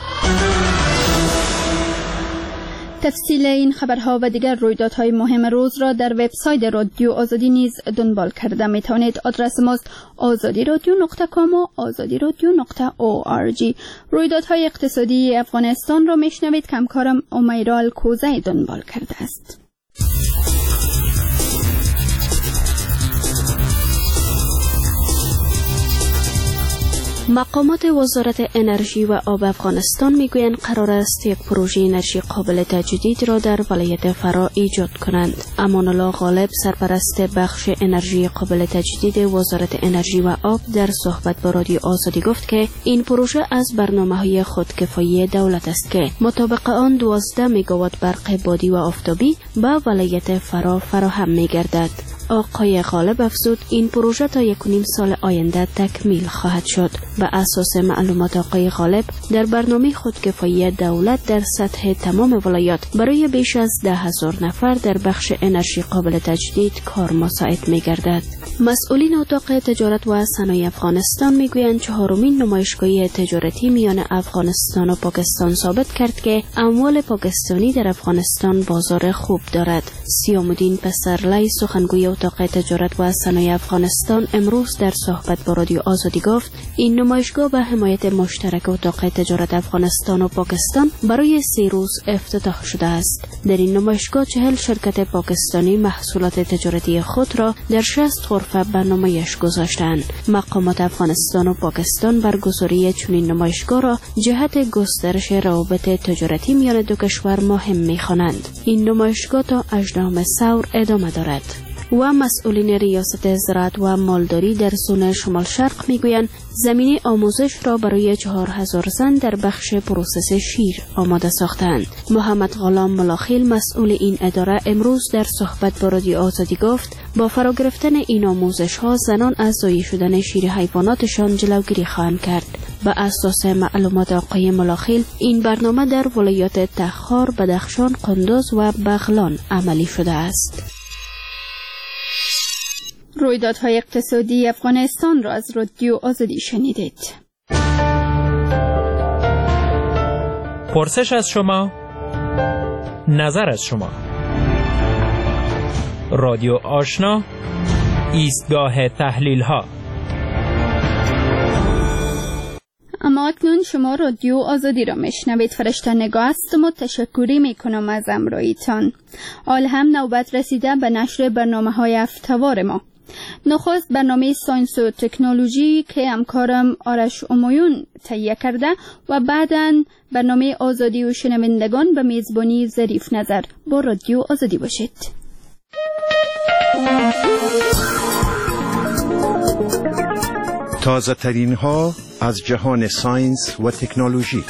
تفصیل این خبرها و دیگر رویدادهای مهم روز را در وبسایت رادیو آزادی نیز دنبال کرده می توانید. آدرس ماست azadiradio.com و azadiradio.org. رویدادهای اقتصادی افغانستان را میشنوید که همکارم امیرا الکوزی دنبال کرده است. مقامات وزارت انرژی و آب افغانستان میگویند قرار است یک پروژه انرژی قابل تجدید را در ولایت فرا ایجاد کنند. امان الله غالب سرپرست بخش انرژی قابل تجدید وزارت انرژی و آب در صحبت با رادیو آزادی گفت که این پروژه از برنامه‌های خودکفایی دولت است که مطابق آن 12 مگاوات برق بادی و آفتابی به ولایت فرا فراهم می‌گردد. آقای غالب افزود این پروژه تا 1.5 سال آینده تکمیل خواهد شد. به اساس معلومات آقای غالب در برنامه خودکفایی دولت در سطح تمام ولایات برای بیش از 10,000 نفر در بخش انرژی قابل تجدید کار مساعد می‌گردد. مسئولین اتاق تجارت و صنایع افغانستان میگویند 4مین نمایشگاه تجارتی میان افغانستان و پاکستان ثابت کرد که اموال پاکستانی در افغانستان بازار خوب دارد. سیام‌الدین پسرلی سخنگوی اتاق تجارت و صنایع افغانستان امروز در صحبت با رادیو آزادی گفت این نمایشگاه به حمایت مشترک اتاق تجارت افغانستان و پاکستان برای 3 روز افتتاح شده است. در این نمایشگاه 40 شرکت پاکستانی محصولات تجارتی خود را در 60 غرفه به نمایش گذاشتند. مقامات افغانستان و پاکستان برگزاری چنین نمایشگاه را جهت گسترش روابط تجارتی میان دو کشور مهم می‌خوانند. این نمایشگاه تا 18 ثور ادامه دارد. و مسئولین ریاست زراعت و مالداری در زون شمال شرق میگویند زمینه آموزش را برای 4,000 زن در بخش پروسس شیر آماده ساختند. محمد غلام ملاخیل مسئول این اداره امروز در صحبت با رادیو آزادی گفت با فرا گرفتن این آموزش ها زنان از ضایع شدن شیر حیواناتشان جلوگیری خواهند کرد. به اساس معلومات آقای ملاخیل این برنامه در ولایات تخار، بدخشان، قندوز و بغلان عملی شده است. رویدادهای اقتصادی افغانستان را از رادیو آزادی شنیدید. پرسش از شما، نظر از شما. رادیو آشنا، ایستگاه تحلیل ها. اما اکنون شما رادیو آزادی را میشنوید. فرشته نگاه است و تشکری میکنم از همراهیتان. حال هم نوبت رسیده به نشر برنامه‌های هفته‌وار ما. نخست برنامه ساینس و تکنولوژی که همکارم آرش امایون تهیه کرده و بعداً برنامه آزادی و شنوندگان به میزبانی ظریف نظر. با رادیو آزادی باشید. تازه ترین ها از جهان ساینس و تکنولوژی.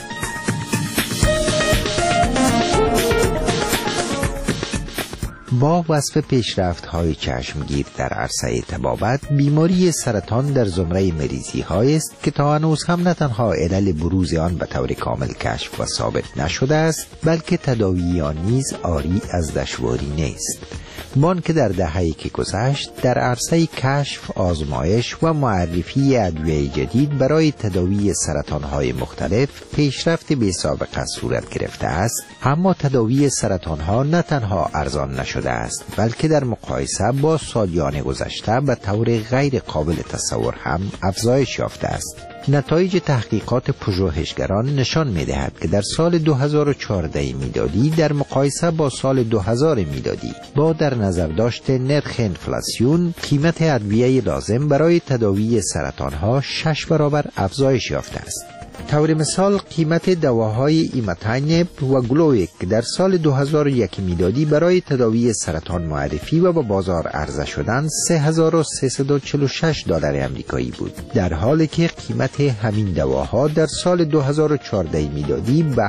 با وصف پیشرفت‌های چشمگیر در عرصه طبابت، بیماری سرطان در زمره مریضی‌هایی است که تا هنوز هم نه تنها علل بروز آن به طور کامل کشف و ثابت نشده است، بلکه تداوی آن نیز عاری از دشواری نیست. بان که در دهه‌ای که گذشت در عرصه کشف، آزمایش و معرفی ادویه جدید برای تداوی سرطان‌های مختلف پیشرفت بی‌سابقه صورت گرفته است، اما تداوی سرطان‌ها نه تنها ارزان نشده است، بلکه در مقایسه با سالیان گذشته به طور غیر قابل تصور هم افزایش یافته است. نتایج تحقیقات پژوهشگران نشان می‌دهد که در سال 2014 میلادی در مقایسه با سال 2000 میلادی با در نظر داشت نرخ انفلاسیون، قیمت ادویه لازم برای تداوی سرطان‌ها 6 برابر افزایش یافته است. طور مثال قیمت دواهای ایماتینب و گلویک در سال 2001 میلادی برای تداوی سرطان معرفی و به بازار عرضه شدن $3346 آمریکایی بود، در حالی که قیمت همین دواها در سال 2014 میلادی به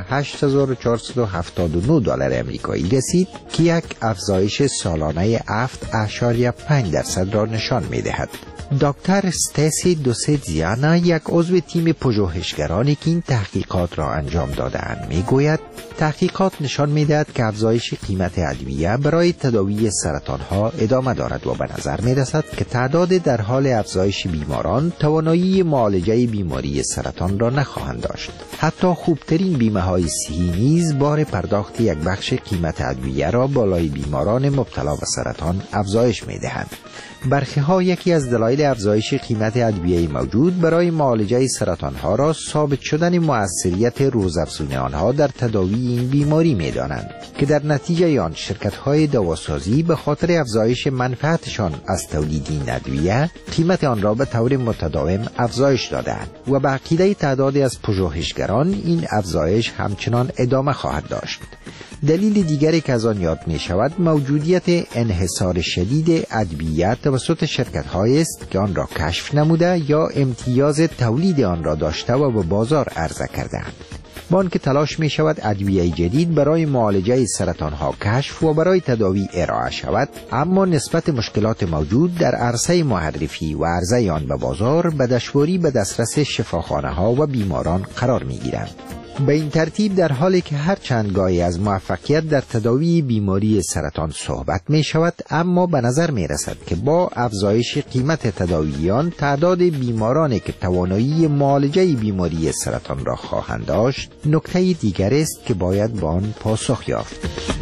$8479 آمریکایی رسید که یک افزایش سالانه 7.5% را نشان می‌دهد. دکتر استیسی دوسیتزیانا، یک عضو تیم پژوهشگرانی که این تحقیقات را انجام داده‌اند، میگوید تحقیقات نشان می‌دهد که افزایش قیمت ادویه برای تداوی سرطان‌ها ادامه دارد و به نظر می‌رسد که تعداد در حال افزایش بیماران توانایی معالجه بیماری سرطان را نخواهند داشت. حتی خوبترین بیمه‌های صحی نیز بار پرداخت یک بخش قیمت ادویه را بالای بیماران مبتلا به سرطان افزایش می‌دهند. برخی ها یکی از دلایل افزایش قیمت ادویه موجود برای معالجه سرطان ها را ثابت شدن موثریت روزافزون آنها در تداوی این بیماری می دانند که در نتیجه آن شرکت های دواسازی به خاطر افزایش منفعتشان از تولید این ادویه قیمت آن را به طور متداوم افزایش دادند و به عقیده تعدادی از پژوهشگران این افزایش همچنان ادامه خواهد داشت. دلیل دیگری که از آن یاد می شود موجودیت انحصار شدید ادویه توسط شرکت‌هایی است که آن را کشف نموده یا امتیاز تولید آن را داشته و به بازار عرضه کرده‌اند. با آنکه تلاش می شود ادویه جدید برای معالجه سرطان‌ها کشف و برای تداوی ارائه شود، اما نسبت مشکلات موجود در عرصه معرفی و عرضه آن به بازار به دشواری به دسترس شفاخانه‌ها و بیماران قرار می گیرند. به این ترتیب در حالی که هر چند گاهی از موفقیت در تداوی بیماری سرطان صحبت می شود، اما به نظر می رسد که با افزایش قیمت تداویان تعداد بیمارانی که توانایی معالجه بیماری سرطان را خواهند داشت نکته دیگر است که باید با آن پاسخ یافت.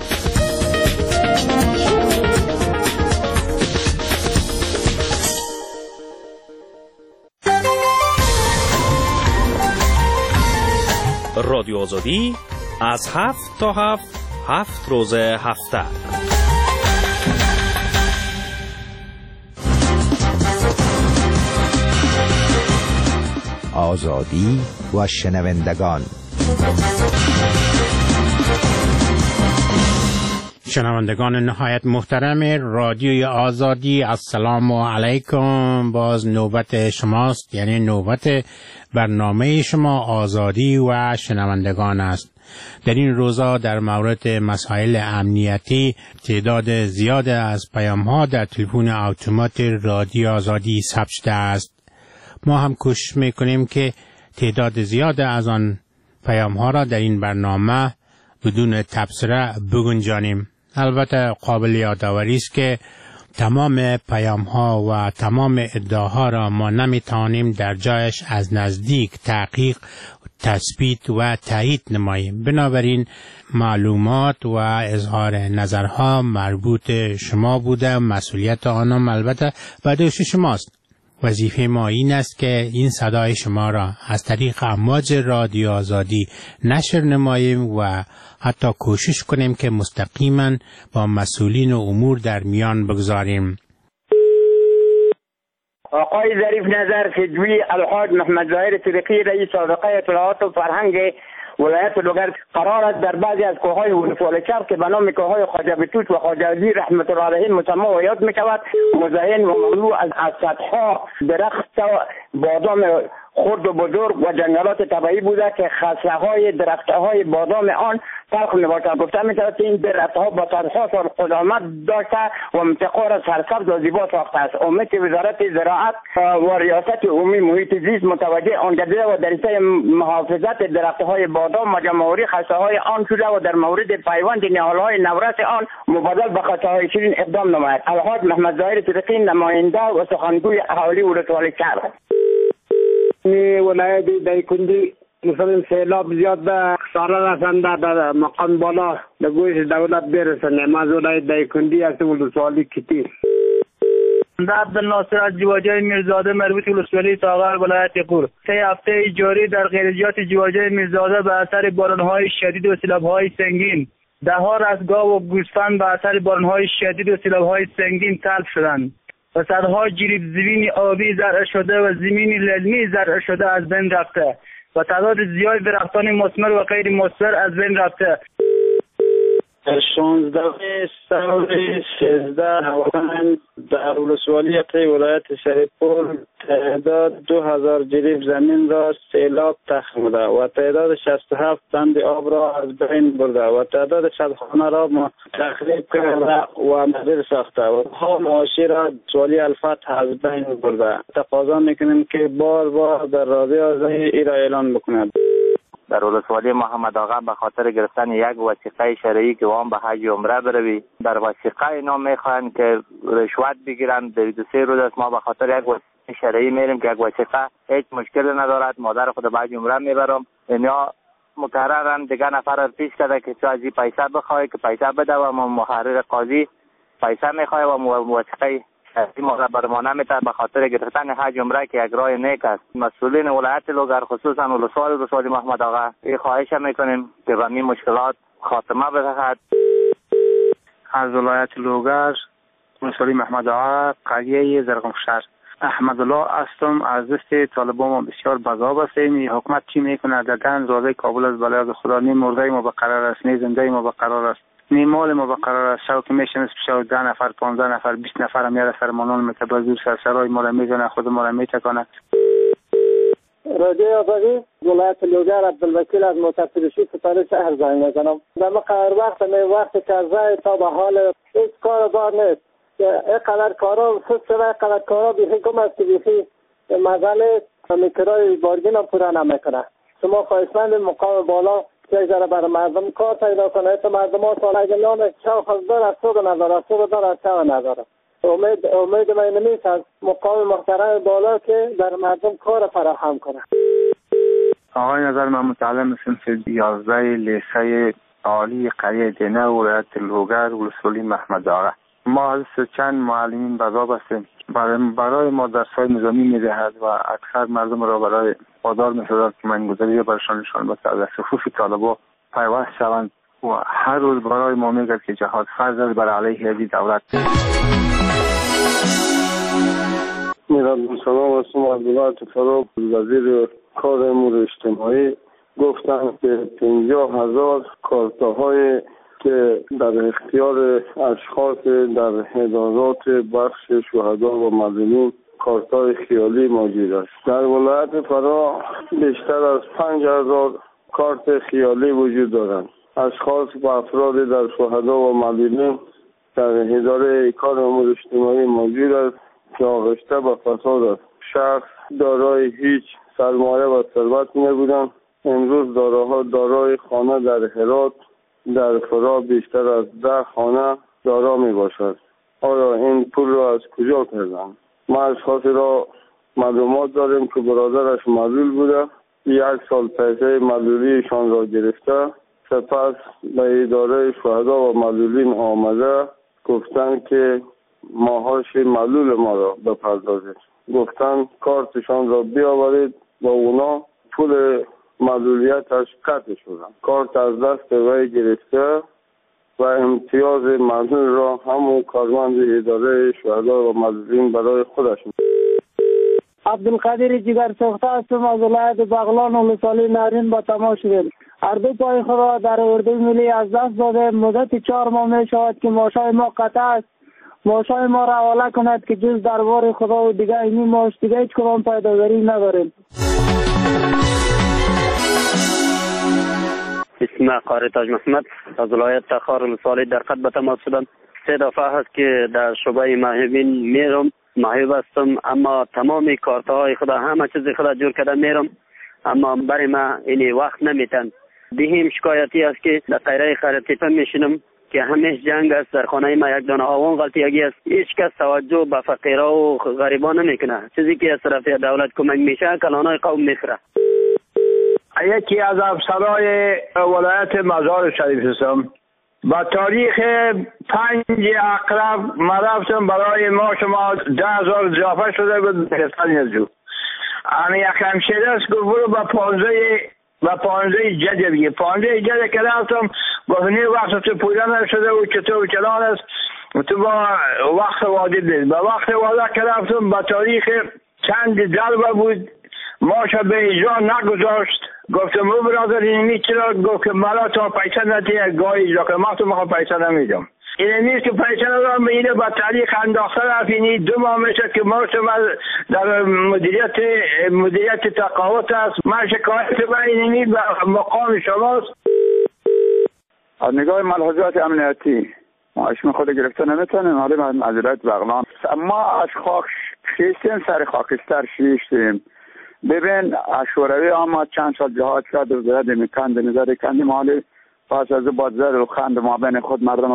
رادیو آزادی از 7 تا 7 روز هفته. آزادی و شنوندگان. شنوندگان نهایت محترم رادیوی آزادی، السلام علیکم. باز نوبت شماست، یعنی نوبت برنامه شما آزادی و شنوندگان است. در این روزا در مورد مسائل امنیتی تعداد زیاد از پیام‌ها در تلفن اتومات رادیو آزادی ثبت شده است. ما هم کوشش میکنیم که تعداد زیاد از آن پیام ها را در این برنامه بدون تبصره بگنجانیم. البته قابل یادآوری است که تمام پیام ها و تمام ادعاها را ما نمیتوانیم در جایش از نزدیک تحقیق، تثبیت و تایید نماییم. بنابراین معلومات و اظهار نظرها مربوط شما بوده، مسئولیت آنم البته به دوش شماست. وظیفه ما این است که این صدای شما را از طریق امواج رادیو آزادی نشر نماییم و حتی کوشش کنیم که مستقیما با مسئولین امور در میان بگذاریم. آقای ظریف نظر فدوی الحاج محمد ظاهر صدیقی رئیس سابقه اطلاعات و فرهنگ ولایت لوگر قرار است در بعضی از کوههای ولسوالی چرخ که به نام کوههای خواجه بطوط و خواجه علی رحمت الله علیهم مسمى و یاد میشود مزین و مملو از سطحها درخت بادام خرد و بزرگ و جنگلات طبیعی بوده که خصله‌های درخت‌های بادام آن تلخ می‌باشد. گفته می‌شود که این درخت‌ها با صدها سال قدامت داشته و منطقه را سرسبز و زیبا ساخته است. امید که وزارت زراعت و ریاست عمومی محیط زیست متوجه آن گردیده و در حیطه محافظت درخت‌های بادام و جمع‌آوری خصله‌های آن شده و در مورد پیوند نهال‌های نورس آن مبادل به خصله‌های شیرین اقدام نماید. الحاج محمد ظاهر صدیقی نماینده و سخنگوی اهالی ولسوالی چرخ. ولایت دایکندی مثلا سیلاب زیاد به خساره رسنده در مقام بالا به گوش دولت برسنه. ما ولایت دایکندی هستیم ولسوالی کتی. عبدالناصر از جواجه میرزاده مربوط ولسوالی ساغر ولایت قور. 3 هفته جاری در خیریات جواجه میرزاده به اثر بارانهای شدید و سیلاب‌های سنگین ده‌ها رستگاه و گوسفند به اثر بارانهای شدید و سیلاب‌های سنگین تلف شدند و صدها جریب زمین آبی زرع شده و زمین للمی زرع شده از بین رفته و تعداد زیاد درختان مثمر و غیر مثمر از بین رفته. در 16 سال 13 نوامبر در ولسوالیت ولایت سرپل تعداد 2000 جریب زمین را سیلاب تخمیده و تعداد 67 بند آب را از بین برده و تعداد 100 خانه را تخریب کرده و مدیر ساخته و معاشی را ولسوالی الفتح از بین برده. تقاضا میکنیم که بار در رادیو آزادی ای را اعلان بکند. در ولسوالی محمد آقا به خاطر گرفتن یک وثیقه شرعی که وام به حج عمره بروی، در وثیقه اینا میخواهند که رشوت بگیرند. 2-3 روز است ما به خاطر یک وثیقه شرعی میریم که یک وثیقه هیچ مشکل ندارد، مادر خود به حج عمره میبرم. اینا مکررن دیگه نفر پیش کرده که چه از این پیسه بخواه که پیسه بده و محرر قاضی پیسه میخواه و وثیقه ما را برمانه میتر به خاطر گرفتن حج عمره که یک راه نیک است. مسئولین ولایت لوگر خصوصا ولسوالی محمد آقا این خواهش میکنیم که به این مشکلات خاتمه بدهد. از ولایت لوگر ولسوالی محمد آقا قریه زرغمشهر احمدالله هستم. از دست طالبان ما بسیار بزاب هستیم. حکومت چی میکنه؟ دقیقاً زاده کابل از بلای از خدا نیم مرده ما بقرار است، نی زنده ما بقرار است، نی مال ما بقرار است. شو که میشه نصف شو 10 نفر 15 نفر 20 نفر هم یاد سرمانان متبازور سرسرای ما را میزنه، خود ما را میتکانه. رادیو آزادی ولایت لوگر عبدالوکیل از متصلشی ستاره شهر زنگ میزنم. در مقر وقت کرزه تا به حال هیچ کار دار نیست. اینقدر کارا اینقدر کارا بیخی کم است که بیخی مزل میکرای بارگین هم پورا نمیکنه. شما خواهشمند مقام بالا یک ذره برای مردم کار پیدا کنه. ایتا مردم ها سال اگر نان چاو خزدار از صبح نداره، صبح دار از چاو نداره. امید من نمیست از مقام محترم بالا که در مردم کار فراهم کنه. آقای نظر من متعلم صنف 11 لیسه عالی قریه دینه ولایت لوگر ولسوالی محمد آقا. ما از چند معلمین بزاب هستیم. برای ما درس‌های نظامی میدهد و اکثر مردم را برای وادار می‌سازد که منگذاری برشانشان بده از صفوف طالبان پیوست شوند و هر روز برای ما میگه که جهاد فرض است بر علیه هذه دولت. میرم سلام هستم. عبدالله تفرق وزیر کار امور اجتماعی گفتن که 50,000 کارتاهای که در اختیار اشخاص در ادارات بخش شهدا و مظلومین کارتای خیالی موجود است. در ولایت فرا بیشتر از 5,000 کارت خیالی وجود دارند. اشخاص و افراد در شهدا و مظلومین در اداره کار امور اجتماعی موجود است که آغشته به فساد است. شخص دارای هیچ سرمایه و ثروت می بودند. امروز دارای خانه در هرات در فرا بیشتر از 10 خانه دارا می باشد. آیا این پول را از کجا کردند؟ ما اشخاصی را معلومات داریم که برادرش معلول بوده، 1 سال پیسه معلولیشان را گرفته، سپس به اداره شهدا و معلولین آمده گفتن که ماهاش معلول ما را بپردازید. گفتن کارتشان را بیاورید و اونا پول معلولیتش قطع شدن. کارت از دست وی گرفته و امتیاز معلول را همون کارمند اداره شهدا و معلولین برای خودش. عبدالقادر جگر سوخته هستم از ولایت بغلان ولسوالی نارین با تماس شدیم. هر دو پای خود را در اردوی ملی از دست داده. مدت 4 ماه می شود که ماشای ما قطع است. ماشای ما را حواله کند که جز دربار خدا و دیگه اینی ماش دیگه هیچ کدام پیداگری نداریم. اسم قاری تاج محمد از ولایت تخار ولسوالی در خط به تماس شدم. 3 دفعه هست که در شعبه محبین میرم، محب هستم، اما تمامی کارتهای خدا همه چیز خدا جور کرده میرم، اما برای ما این وقت نمیتن. دیم شکایتی است که در قیره خرطیپه میشینم که همیش جنگ است. در خانه ما یک دانه آوان غلطیگی است. هیچ کس توجه به فقیرها و غریبان نمیکنه. چیزی که از طرف دولت کمک میشه کلانای قوم میخوره. یکی از افسرهای ولایت مزار شریف هستم. با تاریخ 5 اقرب ما رفتم برای ما شما 10,000 اضافه شده بود گرفتن یزو. اما یک همشیره است که برو با 15 جده بگه. 15 جده که رفتم گفتنی وقت تو پویده نشده و چطور چلان است تو با وقت واجب دید. با وقت واجب که رفتم با تاریخ چند دلبه بود ماشا به اجرا نگذاشت. گفتم رو برادر اینمی چرا؟ گفت که مالا تا پیسه ندید گاهی اجرا کنم. وقت ما پیسه نمیدم. اینمی که پیسه ندارم به اینه با تاریخ انداخته رفینی 2 ماه میشه که ما در مدیریت تقاوت است. من شکایت به اینمی به مقام شماست. از نگاه ملحوظات امنیتی ما اسم خود گرفته نمیتونیم. حالا ما از ولایت بغلان ما از خاک خیستیم سر خاکستر شیشتیم. ببین شوروی آمد چند سال جهاد کرد و زده میکند نظر کندیم. حالا پس از بعد زد و خند ما بین خود مردم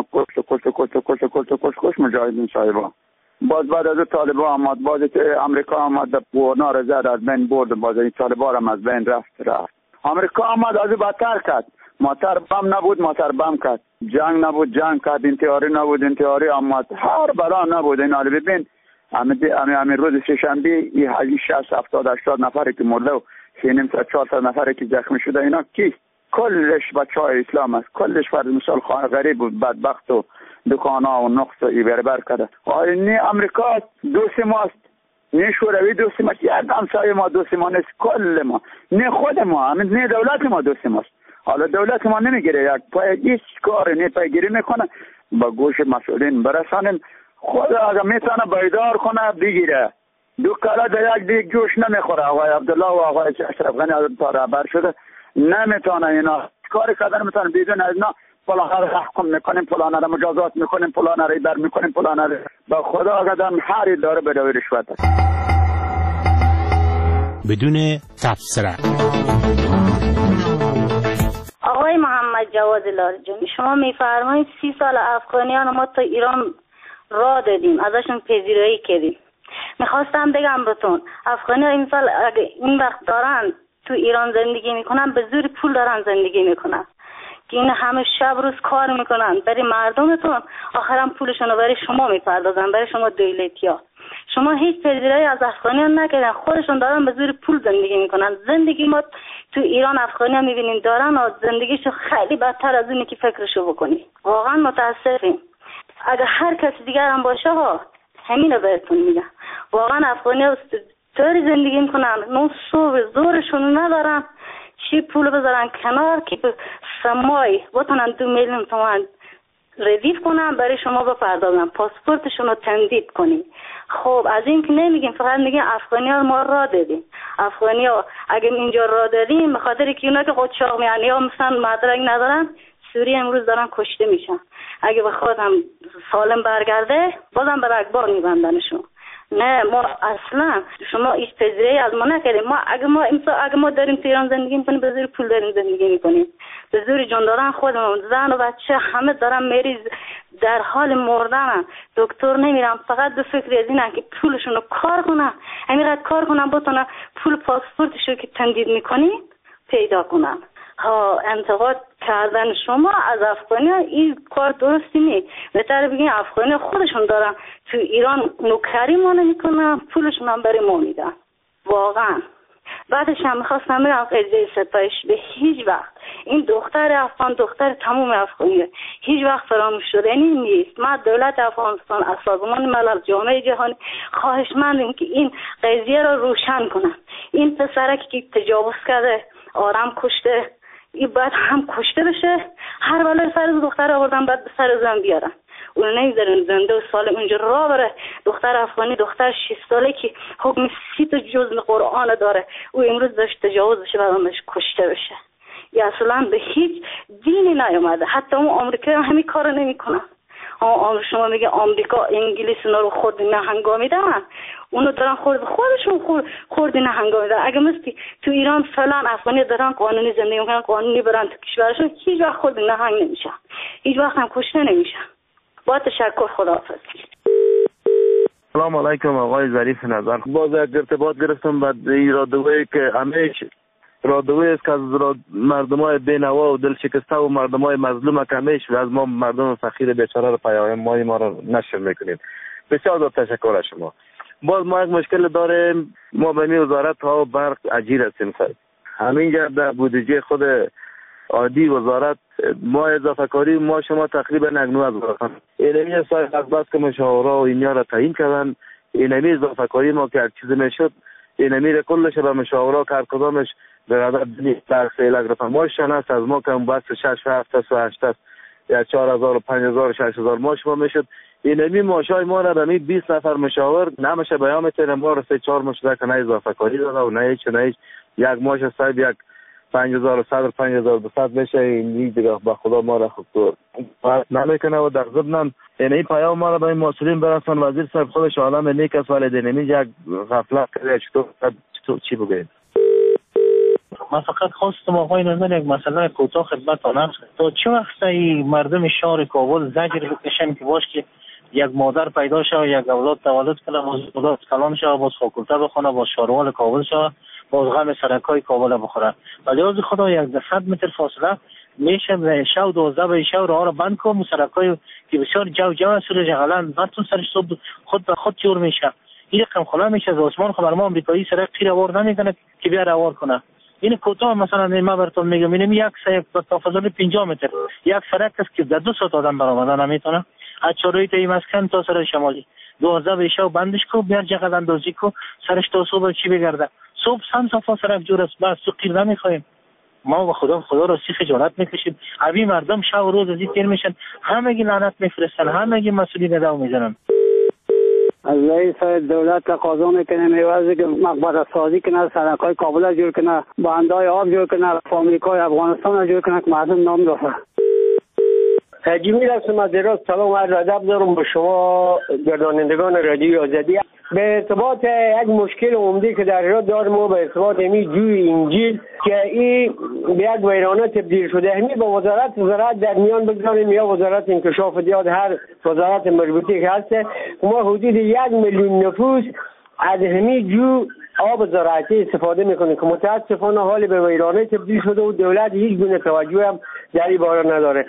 کشت مجاهدین صاحبا. باز بعد از طالبان آمد، باز امریکا آمد بورنا را زد از بین برد، باز این طالبان هم از بین رفت. امریکا آمد از بدتر کرد. ماتر بم نبود ماتر بم کرد. جنگ نبود جنگ کرد. انتحاری نبود انتحاری آمد. هر بلا نبود. این حالا ببین همین روز سه‌شنبه این 60-70-80 نفری که مرده و 300-400 نفری که زخمی شده اینا کیست؟ کلش بچهای اسلام است. کلش فرد مثال غریب و بدبخت و دکانا و نقص و ایبربر کرده. نه امریکا دوست ماست، نه شوروی دوست ماست، یک همسایه ما دوست ما نیست. کل ما نه خود ما نه دولت ما دوست ماست. حالا دولت ما نمیگیره، یک پای هیچ کار نه پیگیری میکنه. با گوش مسئولین برسانیم. خود اگر میتونه بیدار کنه بگیره. 2 کالا در یک دیگ جوش نمیخوره. آقای عبدالله و آقای اشرف غنی از تا رهبر شده نمیتونه اینا کاری کردن میتونه بدون از اینا فلان را تحکم میکنیم، فلان را مجازات میکنیم، فلان را ایبر میکنیم، فلان را با خدا اگر هر اداره بدوی رشوت بدون تبصره. آقای محمد جواد لاریجانی شما میفرمایید 30 سال افغانیان ما تا ایران را دادیم، ازشون پذیرایی کردیم. میخواستم بگم بهتون افغانی ها امسال اگه این وقت دارن تو ایران زندگی میکنن به زور پول دارن زندگی میکنن که این همه شب روز کار میکنن برای مردمتون، آخرام پولشون رو برای شما میپردازن، برای شما دولتیا. شما هیچ پذیرایی از افغانیان نکردن، خودشون دارن به زور پول زندگی میکنن. زندگی ما تو ایران افغانیان میبینیم دارن و زندگیشو خیلی بدتر از اینه که فکرشو بکنی. واقعا متاسفیم. اگه هر کسی دیگر هم باشه ها همین رو بهتون میگم. واقعا افغانیان طوری زندگی میکنن نو صبح زورشون ندارن چی پول بذارن کنار که سمای بتونن 2 میلیون تومان ردیف کنن برای شما بپردازن، پاسپورتشون رو تمدید کنین. خب از این که نمیگیم، فقط میگیم افغانیان ما را دادیم. افغانیان اگه اینجا را دادیم به خاطر که اونا که قاچاق میان یا مثلا مدرک ندارن سوریه امروز دارن کشته میشن. اگه بخواد هم سالم برگرده بازم به رگبار میبندنشون. نه ما اصلا شما هیچ پذیرایی از ما نکردیم. ما اگه ما داریم تو ایران زندگی میکنیم به زور پول داریم زندگی میکنیم، به زور جان دارن خودمون، زن و بچه همه دارن مریض در حال مردن، دکتر نمیرن، فقط به فکر از اینن که پولشون رو کار کنن، همینقدر کار کنن بتونن پول پاسپورتشو که تمدید میکنی پیدا کنن. ها انتقاد کردن شما از افغانی این کار درستی نیست. بهتره بگین افغانی خودشون دارن تو ایران نوکری ما نمیکنن، پولشون هم برای ما میدن. واقعا بعدش هم میخواستم بگم قضیه ستایش به هیچ وقت این دختر افغان دختر تمام افغانیه هیچ وقت فراموش شدنی نیست. ما دولت افغانستان از سازمان ملل جامعه جهانی خواهشمندیم که این قضیه را روشن کنن. این پسرکی که تجاوز کرده، آرام کشته، این باید هم کشته بشه. هر بلای سر دختر آوردن بعد به سر زن بیارن، اون نمیذارن زنده و سالم اونجا راه بره. دختر افغانی دختر 6 ساله که حکم 30 جزء قرآن داره، او امروز داشت تجاوز بشه بعد بهش کشته بشه. یا اصلا به هیچ دینی نیومده. حتی اون آمریکا هم همین کارو نمیکنن. شما میگه آمریکا انگلیس اونا رو خورد نهنگا میدن، اونو دارن خودشون خورد نهنگا میدن. اگه مثل تو ایران فلان افغانی دارن قانونی زندگی میکنن، قانونی برن تو کشورشون، هیچ وقت خورد نهنگ نمیشن، هیچ وقت هم کشته نمیشن. با تشکر، خداحافظ. سلام علیکم آقای ظریف نظر. باز ارتباط گرفتم بعد رادیویی که همیشه رادیویی است که از مردمای بینوا و دلشکسته و مردمای مظلوم که همیشه از ما مردم فقیر بیچاره رو پیام ما رو نشر میکنید. بسیار تشکر از شما. باز ما یک مشکل داریم، ما به وزارت ها و برق اجیر هستیم. همینجا در بودجه خود عادی وزارت ما اضافه کاری ما شما تقریبا 9,000 اینمی سال از بس که مشاوره و اینیا را تعیین کردن، اینمی اضافه کاری ما که یک چیز میشد اینمی را کلش به مشاوره کار کدامش به عدد 2,000 رقم ماشین است. از ما که بس 6 و 7 و 8 است یا 4,000 و 5,000 و 6,000 ماش ما میشد. اینمی ماشای ما را به 20 نفر مشاور نمیشه بیان میتونه ما را 3-4 ماش که نه اضافه کاری داده و نه هیچ یک ماش صاحب یک 5,100 5,200 بشه. این دیگه با خدا ما را خود نمیکنه و در ضمن این پیام ما را به این مسئولین برسان. وزیر صاحب خودش عالم نیک است ولی دینمی یک غفلت کرده. چطور چی بگید؟ من فقط خواستم آقای نظر یک مسئله کوتاه خدمتتان عرض کنم. تا چه وقت این مردم شهر کابل زجر بکشن که باش که یک مادر پیدا شد، یک اولاد تولد کنه، باز اولاد کلان شد، باز فاکولته بخونه، باز شاروال کابل شد، باز غم سرکای کابل بخوره. ولی از خدا یک 100 متر فاصله میشه شو 12 به شو راه را بند کن، سرکای که بسیار جو اصول جغلان نتون سرش صبح خود به خود جور میشه. این رقم خلا میشه از عثمان خبر ما امریکایی سرک خیر آورد نمیکنه که بیا روار کنه. این کوتاه مثلا ما براتون میگم اینم یک سرک تا فاصله 50 متر یک سرک است که در 2 ساعت آدم برآمدن نمیتونه. از چوروی تا مسکن تا سر شمالی 12 به شو بندش کو، بیا جغل اندازی کو، سرش تا صبح چی بگرده. صبح سم صفا سرک جور است، بس تو قیر نمیخوایم. ما به خدا را سی خجالت میکشیم. ابی مردم شب و روز از این تیر میشن، همگی لعنت میفرستن، همگی مسئولین داو میزنن. از رئیس دولت تقاضا میکنه میوازی که مقبره سازی کنه، سرکای کابل جور کنه، بندای آب جور کنه، فامیکای افغانستان جور کنه که مردم نام داره. جمیل هستم از ایران. سلام و عرض ادب دارم به شما گردانندگان رادیو آزادی. به ارتباط یک مشکل عمده که در ایران داریم و به ارتباط امی جوی انجیل که این به یک ویرانه تبدیل شده، همی با وزارت زراعت در میان بگذاریم یا وزارت انکشاف دیاد هر وزارت مربوطه که هسته. ما حدود 1 میلیون نفوس از همی جو آب زراعتی استفاده میکنه که متاسفانه حال به ویرانه تبدیل شده و دولت هیچ گونه توجه هم در این باره نداره.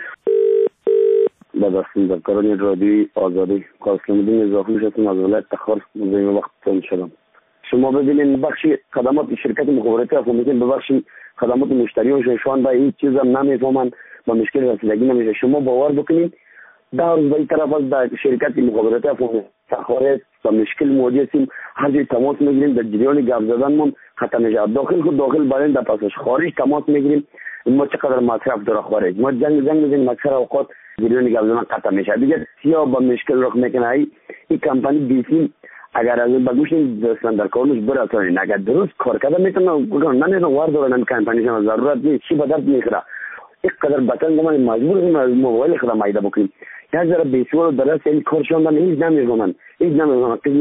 بدستیم در کاران رادیوی آزادی کارسلمدین اضافه میشتیم از ولایت تخار زمین وقت تون شدم. شما ببینید بخش خدمات شرکت مخابراتی افغانستان ببخش خدمات مشتریانشان به این چیز هم نمیفهمن، با مشکل رسیدگی نمیشه. شما باور بکنید در روز به این طرف از شرکت مخابراتی افغانستان تخار با مشکل مواجه هستیم. هر جای تماس میگیریم در جریان گپ زدنمون ختم میشه. داخل برای در پسش خارج تماس میگیریم ما چقدر مصرف داره خارج. ما جنگ میزنیم اکثر اوقات جریان گپ زدن ختم میشه. دیگه سیاه با مشکل رخ میکنه. این کمپانی بیسیم اگر از بگوش دستن در کارش برسونین، اگر درست کار کرده میتونه نمیتونه وارد دارن کمپانیشون ضرورت نیست چی بدرد میخره. اینقدر بتن ما مجبوریم از موبایل خود مایده بکنیم. یک ذره بیسوال درست این کارشون من هیچ نمیفهمن. کسی که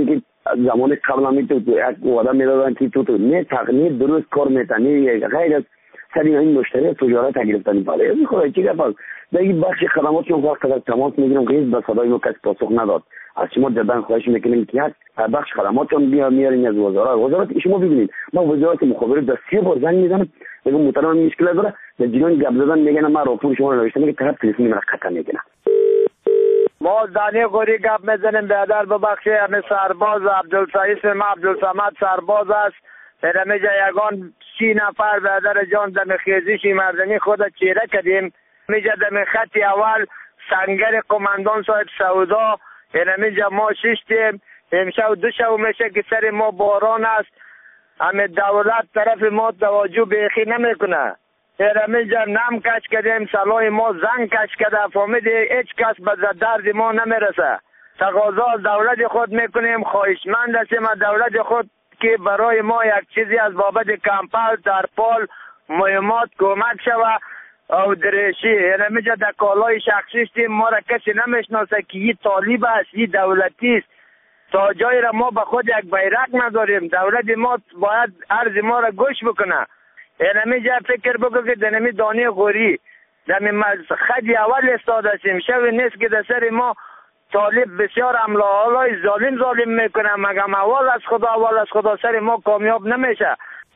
زمان قبل هم تو یک وعده میدادن که تو نه تقنیه درست کار میتنی غیر از سری این مشتری تجارت گرفتن بالا میخواد چی گپ در این بخش خدمات که وقت در تماس میگیرم که به صدای ما کسی پاسخ نداد. از شما جدا خواهش میکنیم که یک بخش خدمات هم میارین از وزارت شما ببینید ما وزارت مخابرات در 3 بار زنگ میزنم میگم محترم مشکل داره در جریان گپ زدن میگن ما راپور شما نوشتم که طرف تلفن من قطع میکنه. ما دانی غوری گپ میزنیم بیادر ببخشید همه سرباز عبدالسعید ما عبدالصمد سرباز است در جا یگان 30 نفر بیادر جان دم خیزیشی مردمی خود چیره کردیم میجا دم خط اول سنگر قماندان صاحب سودا اینجا ما ششتیم امشب 2 شب میشه که سر ما باران است همه دولت طرف ما توجه بیخی نمیکنه اینجا نم کش کردیم سلای ما زنگ کش کرده فهمیدی هیچ کس به درد ما نمیرسه تقاضا دولت خود میکنیم خواهشمند هستیم از دولت خود که برای ما یک چیزی از بابت کمپل ترپال مهمات کمک شود او درشی اینجا در کالای شخصیستیم ما را کسی نمیشناسه که یه طالب است یه دولتی است تا جایی را ما به خود یک بیرق نداریم دولت ما باید عرض ما را گوش بکنه اینجا فکر بکن که دنمی دانی غوری دمی خدی اول استاد هستیم شوی نیست که در سر ما طالب بسیار عمله حالای ظالم میکنه مگم اول از خدا سر ما کامیاب نمیشه.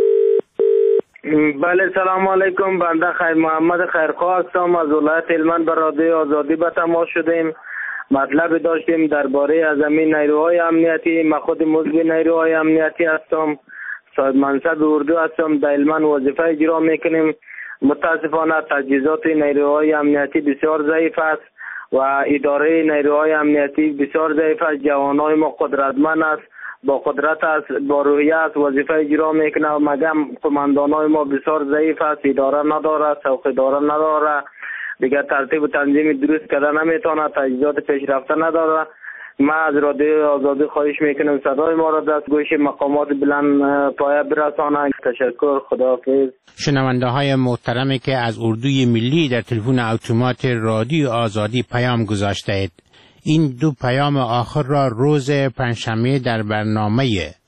بله سلام علیکم بنده خیر محمد خیرخواه هستم از ولایت هلمند به رادیو آزادی به تماس شدیم مطلب داشتیم درباره از همین نیروهای امنیتی من خود مزد نیروهای امنیتی هستم صاحب منصب اردو هستم در هلمند وظیفه اجرا میکنیم متاسفانه تجهیزات نیروهای امنیتی بسیار ضعیف است و اداره نیروهای امنیتی بسیار ضعیف است جوانای ما قدرتمند است با قدرت است با روحیه است وظیفه اجرا میکنه مگم قماندانای ما بسیار ضعیف است اداره نداره سوق اداره نداره دیگه ترتیب و تنظیم درست کردن نمیتونه تجهیزات پیشرفته نداره ما از رادیو آزادی خواهش میکنم صدای ما را دستگوش مقامات بلند پایه برسانند. تشکر خداحافظ. شنونده های محترمی که از اردوی ملی در تلفن اتومات رادیو آزادی پیام گذاشته اید این 2 پیام آخر را روز پنجشنبه در برنامه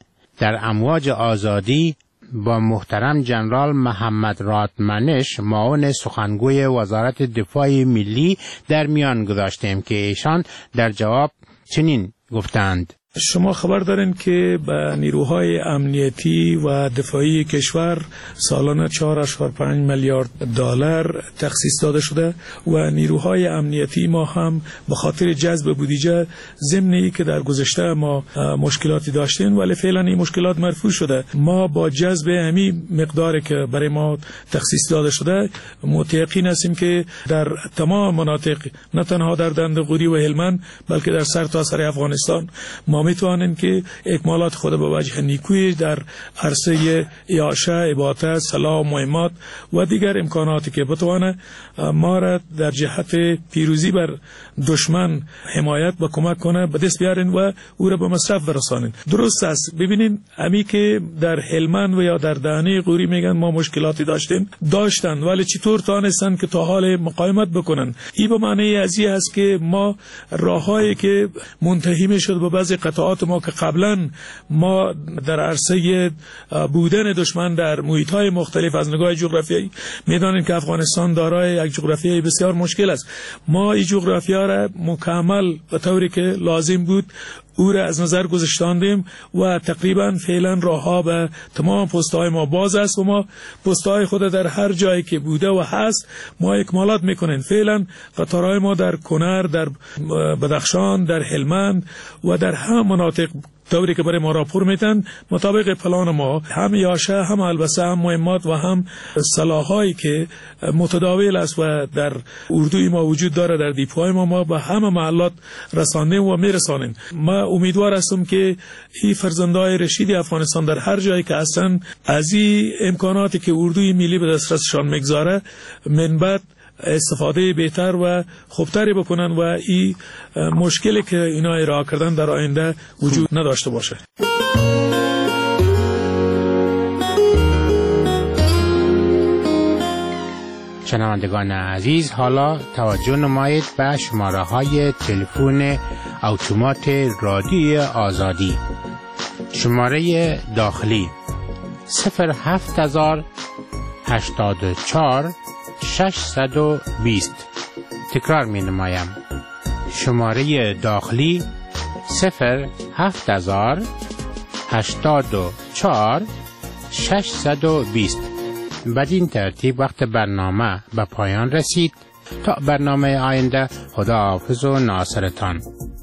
در امواج آزادی با محترم جنرال محمد رادمنش معاون سخنگوی وزارت دفاع ملی در میان گذاشتیم که ایشان در جواب چنین گفتند: شما خبر دارین که به نیروهای امنیتی و دفاعی کشور سالانه 4.5 میلیارد دلار تخصیص داده شده و نیروهای امنیتی ما هم به خاطر جذب بودجه ضمنی که در گذشته ما مشکلاتی داشتیم ولی فعلا این مشکلات مرفوع شده ما با جذب همین مقداری که برای ما تخصیص داده شده متيقن هستیم که در تمام مناطق نه تنها در دندقوری و هلمند بلکه در سرتاسر افغانستان ما میتوانیم که اکمالات خود به وجه نیکویی در عرصه اعاشه، اباطه، سلاح، مهمات و دیگر امکاناتی که بتوانه ما را در جهت پیروزی بر دشمن حمایت و کمک کنه به دست بیارین و او را به مصرف برسانین. درست است. ببینین امی که در هلمند و یا در دهنه قوری میگن ما مشکلاتی داشتن ولی چطور تانستن که تا حال مقاومت بکنن. این به معنی ازی است که ما راههایی که منتهی میشد به بعضی قطعات ما که قبلا ما در عرصه بودن دشمن در محیط‌های مختلف از نگاه جغرافیایی میدانیم که افغانستان دارای یک جغرافیای بسیار مشکل است. ما این جغرافیا را مکمل به طوری که لازم بود او را از نظر گذاشتاندیم و تقریبا فعلا راهها به تمام پست‌های ما باز است و ما پست‌های خود در هر جایی که بوده و هست ما اکمالات میکنیم. فعلا قطارهای ما در کنر، در بدخشان، در هلمند و در هم مناطق طوری که برای ما راپور میتن مطابق پلان ما هم یاشه، هم البسه، هم مهمات و هم سلاحایی که متداول است و در اردوی ما وجود داره در دیپوهای ما به همه محلات رساندیم و میرسانیم. ما امیدوار هستم که این فرزندای رشید افغانستان در هر جایی که هستن از این امکاناتی که اردوی ملی به دسترسشان میگذاره من بعد استفاده بهتر و خوبتری بکنن و این مشکلی که اینا ارائه کردن در آینده وجود نداشته باشه. شنوندگان عزیز، حالا توجه نمایید به شماره های تلفن اتومات رادیو آزادی شماره داخلی 07084 620. تکرار می نمایم. شماره داخلی 07084 620. بدین ترتیب وقت برنامه به پایان رسید. تا برنامه آینده، خداحافظ و ناصرتان.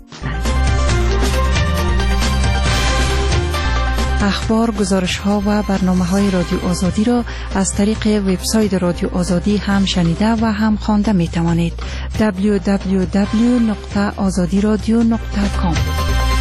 اخبار، گزارش‌ها و برنامه‌های رادیو آزادی را از طریق وبسایت رادیو آزادی هم شنیده و هم خوانده می‌توانید. www.azadiradio.com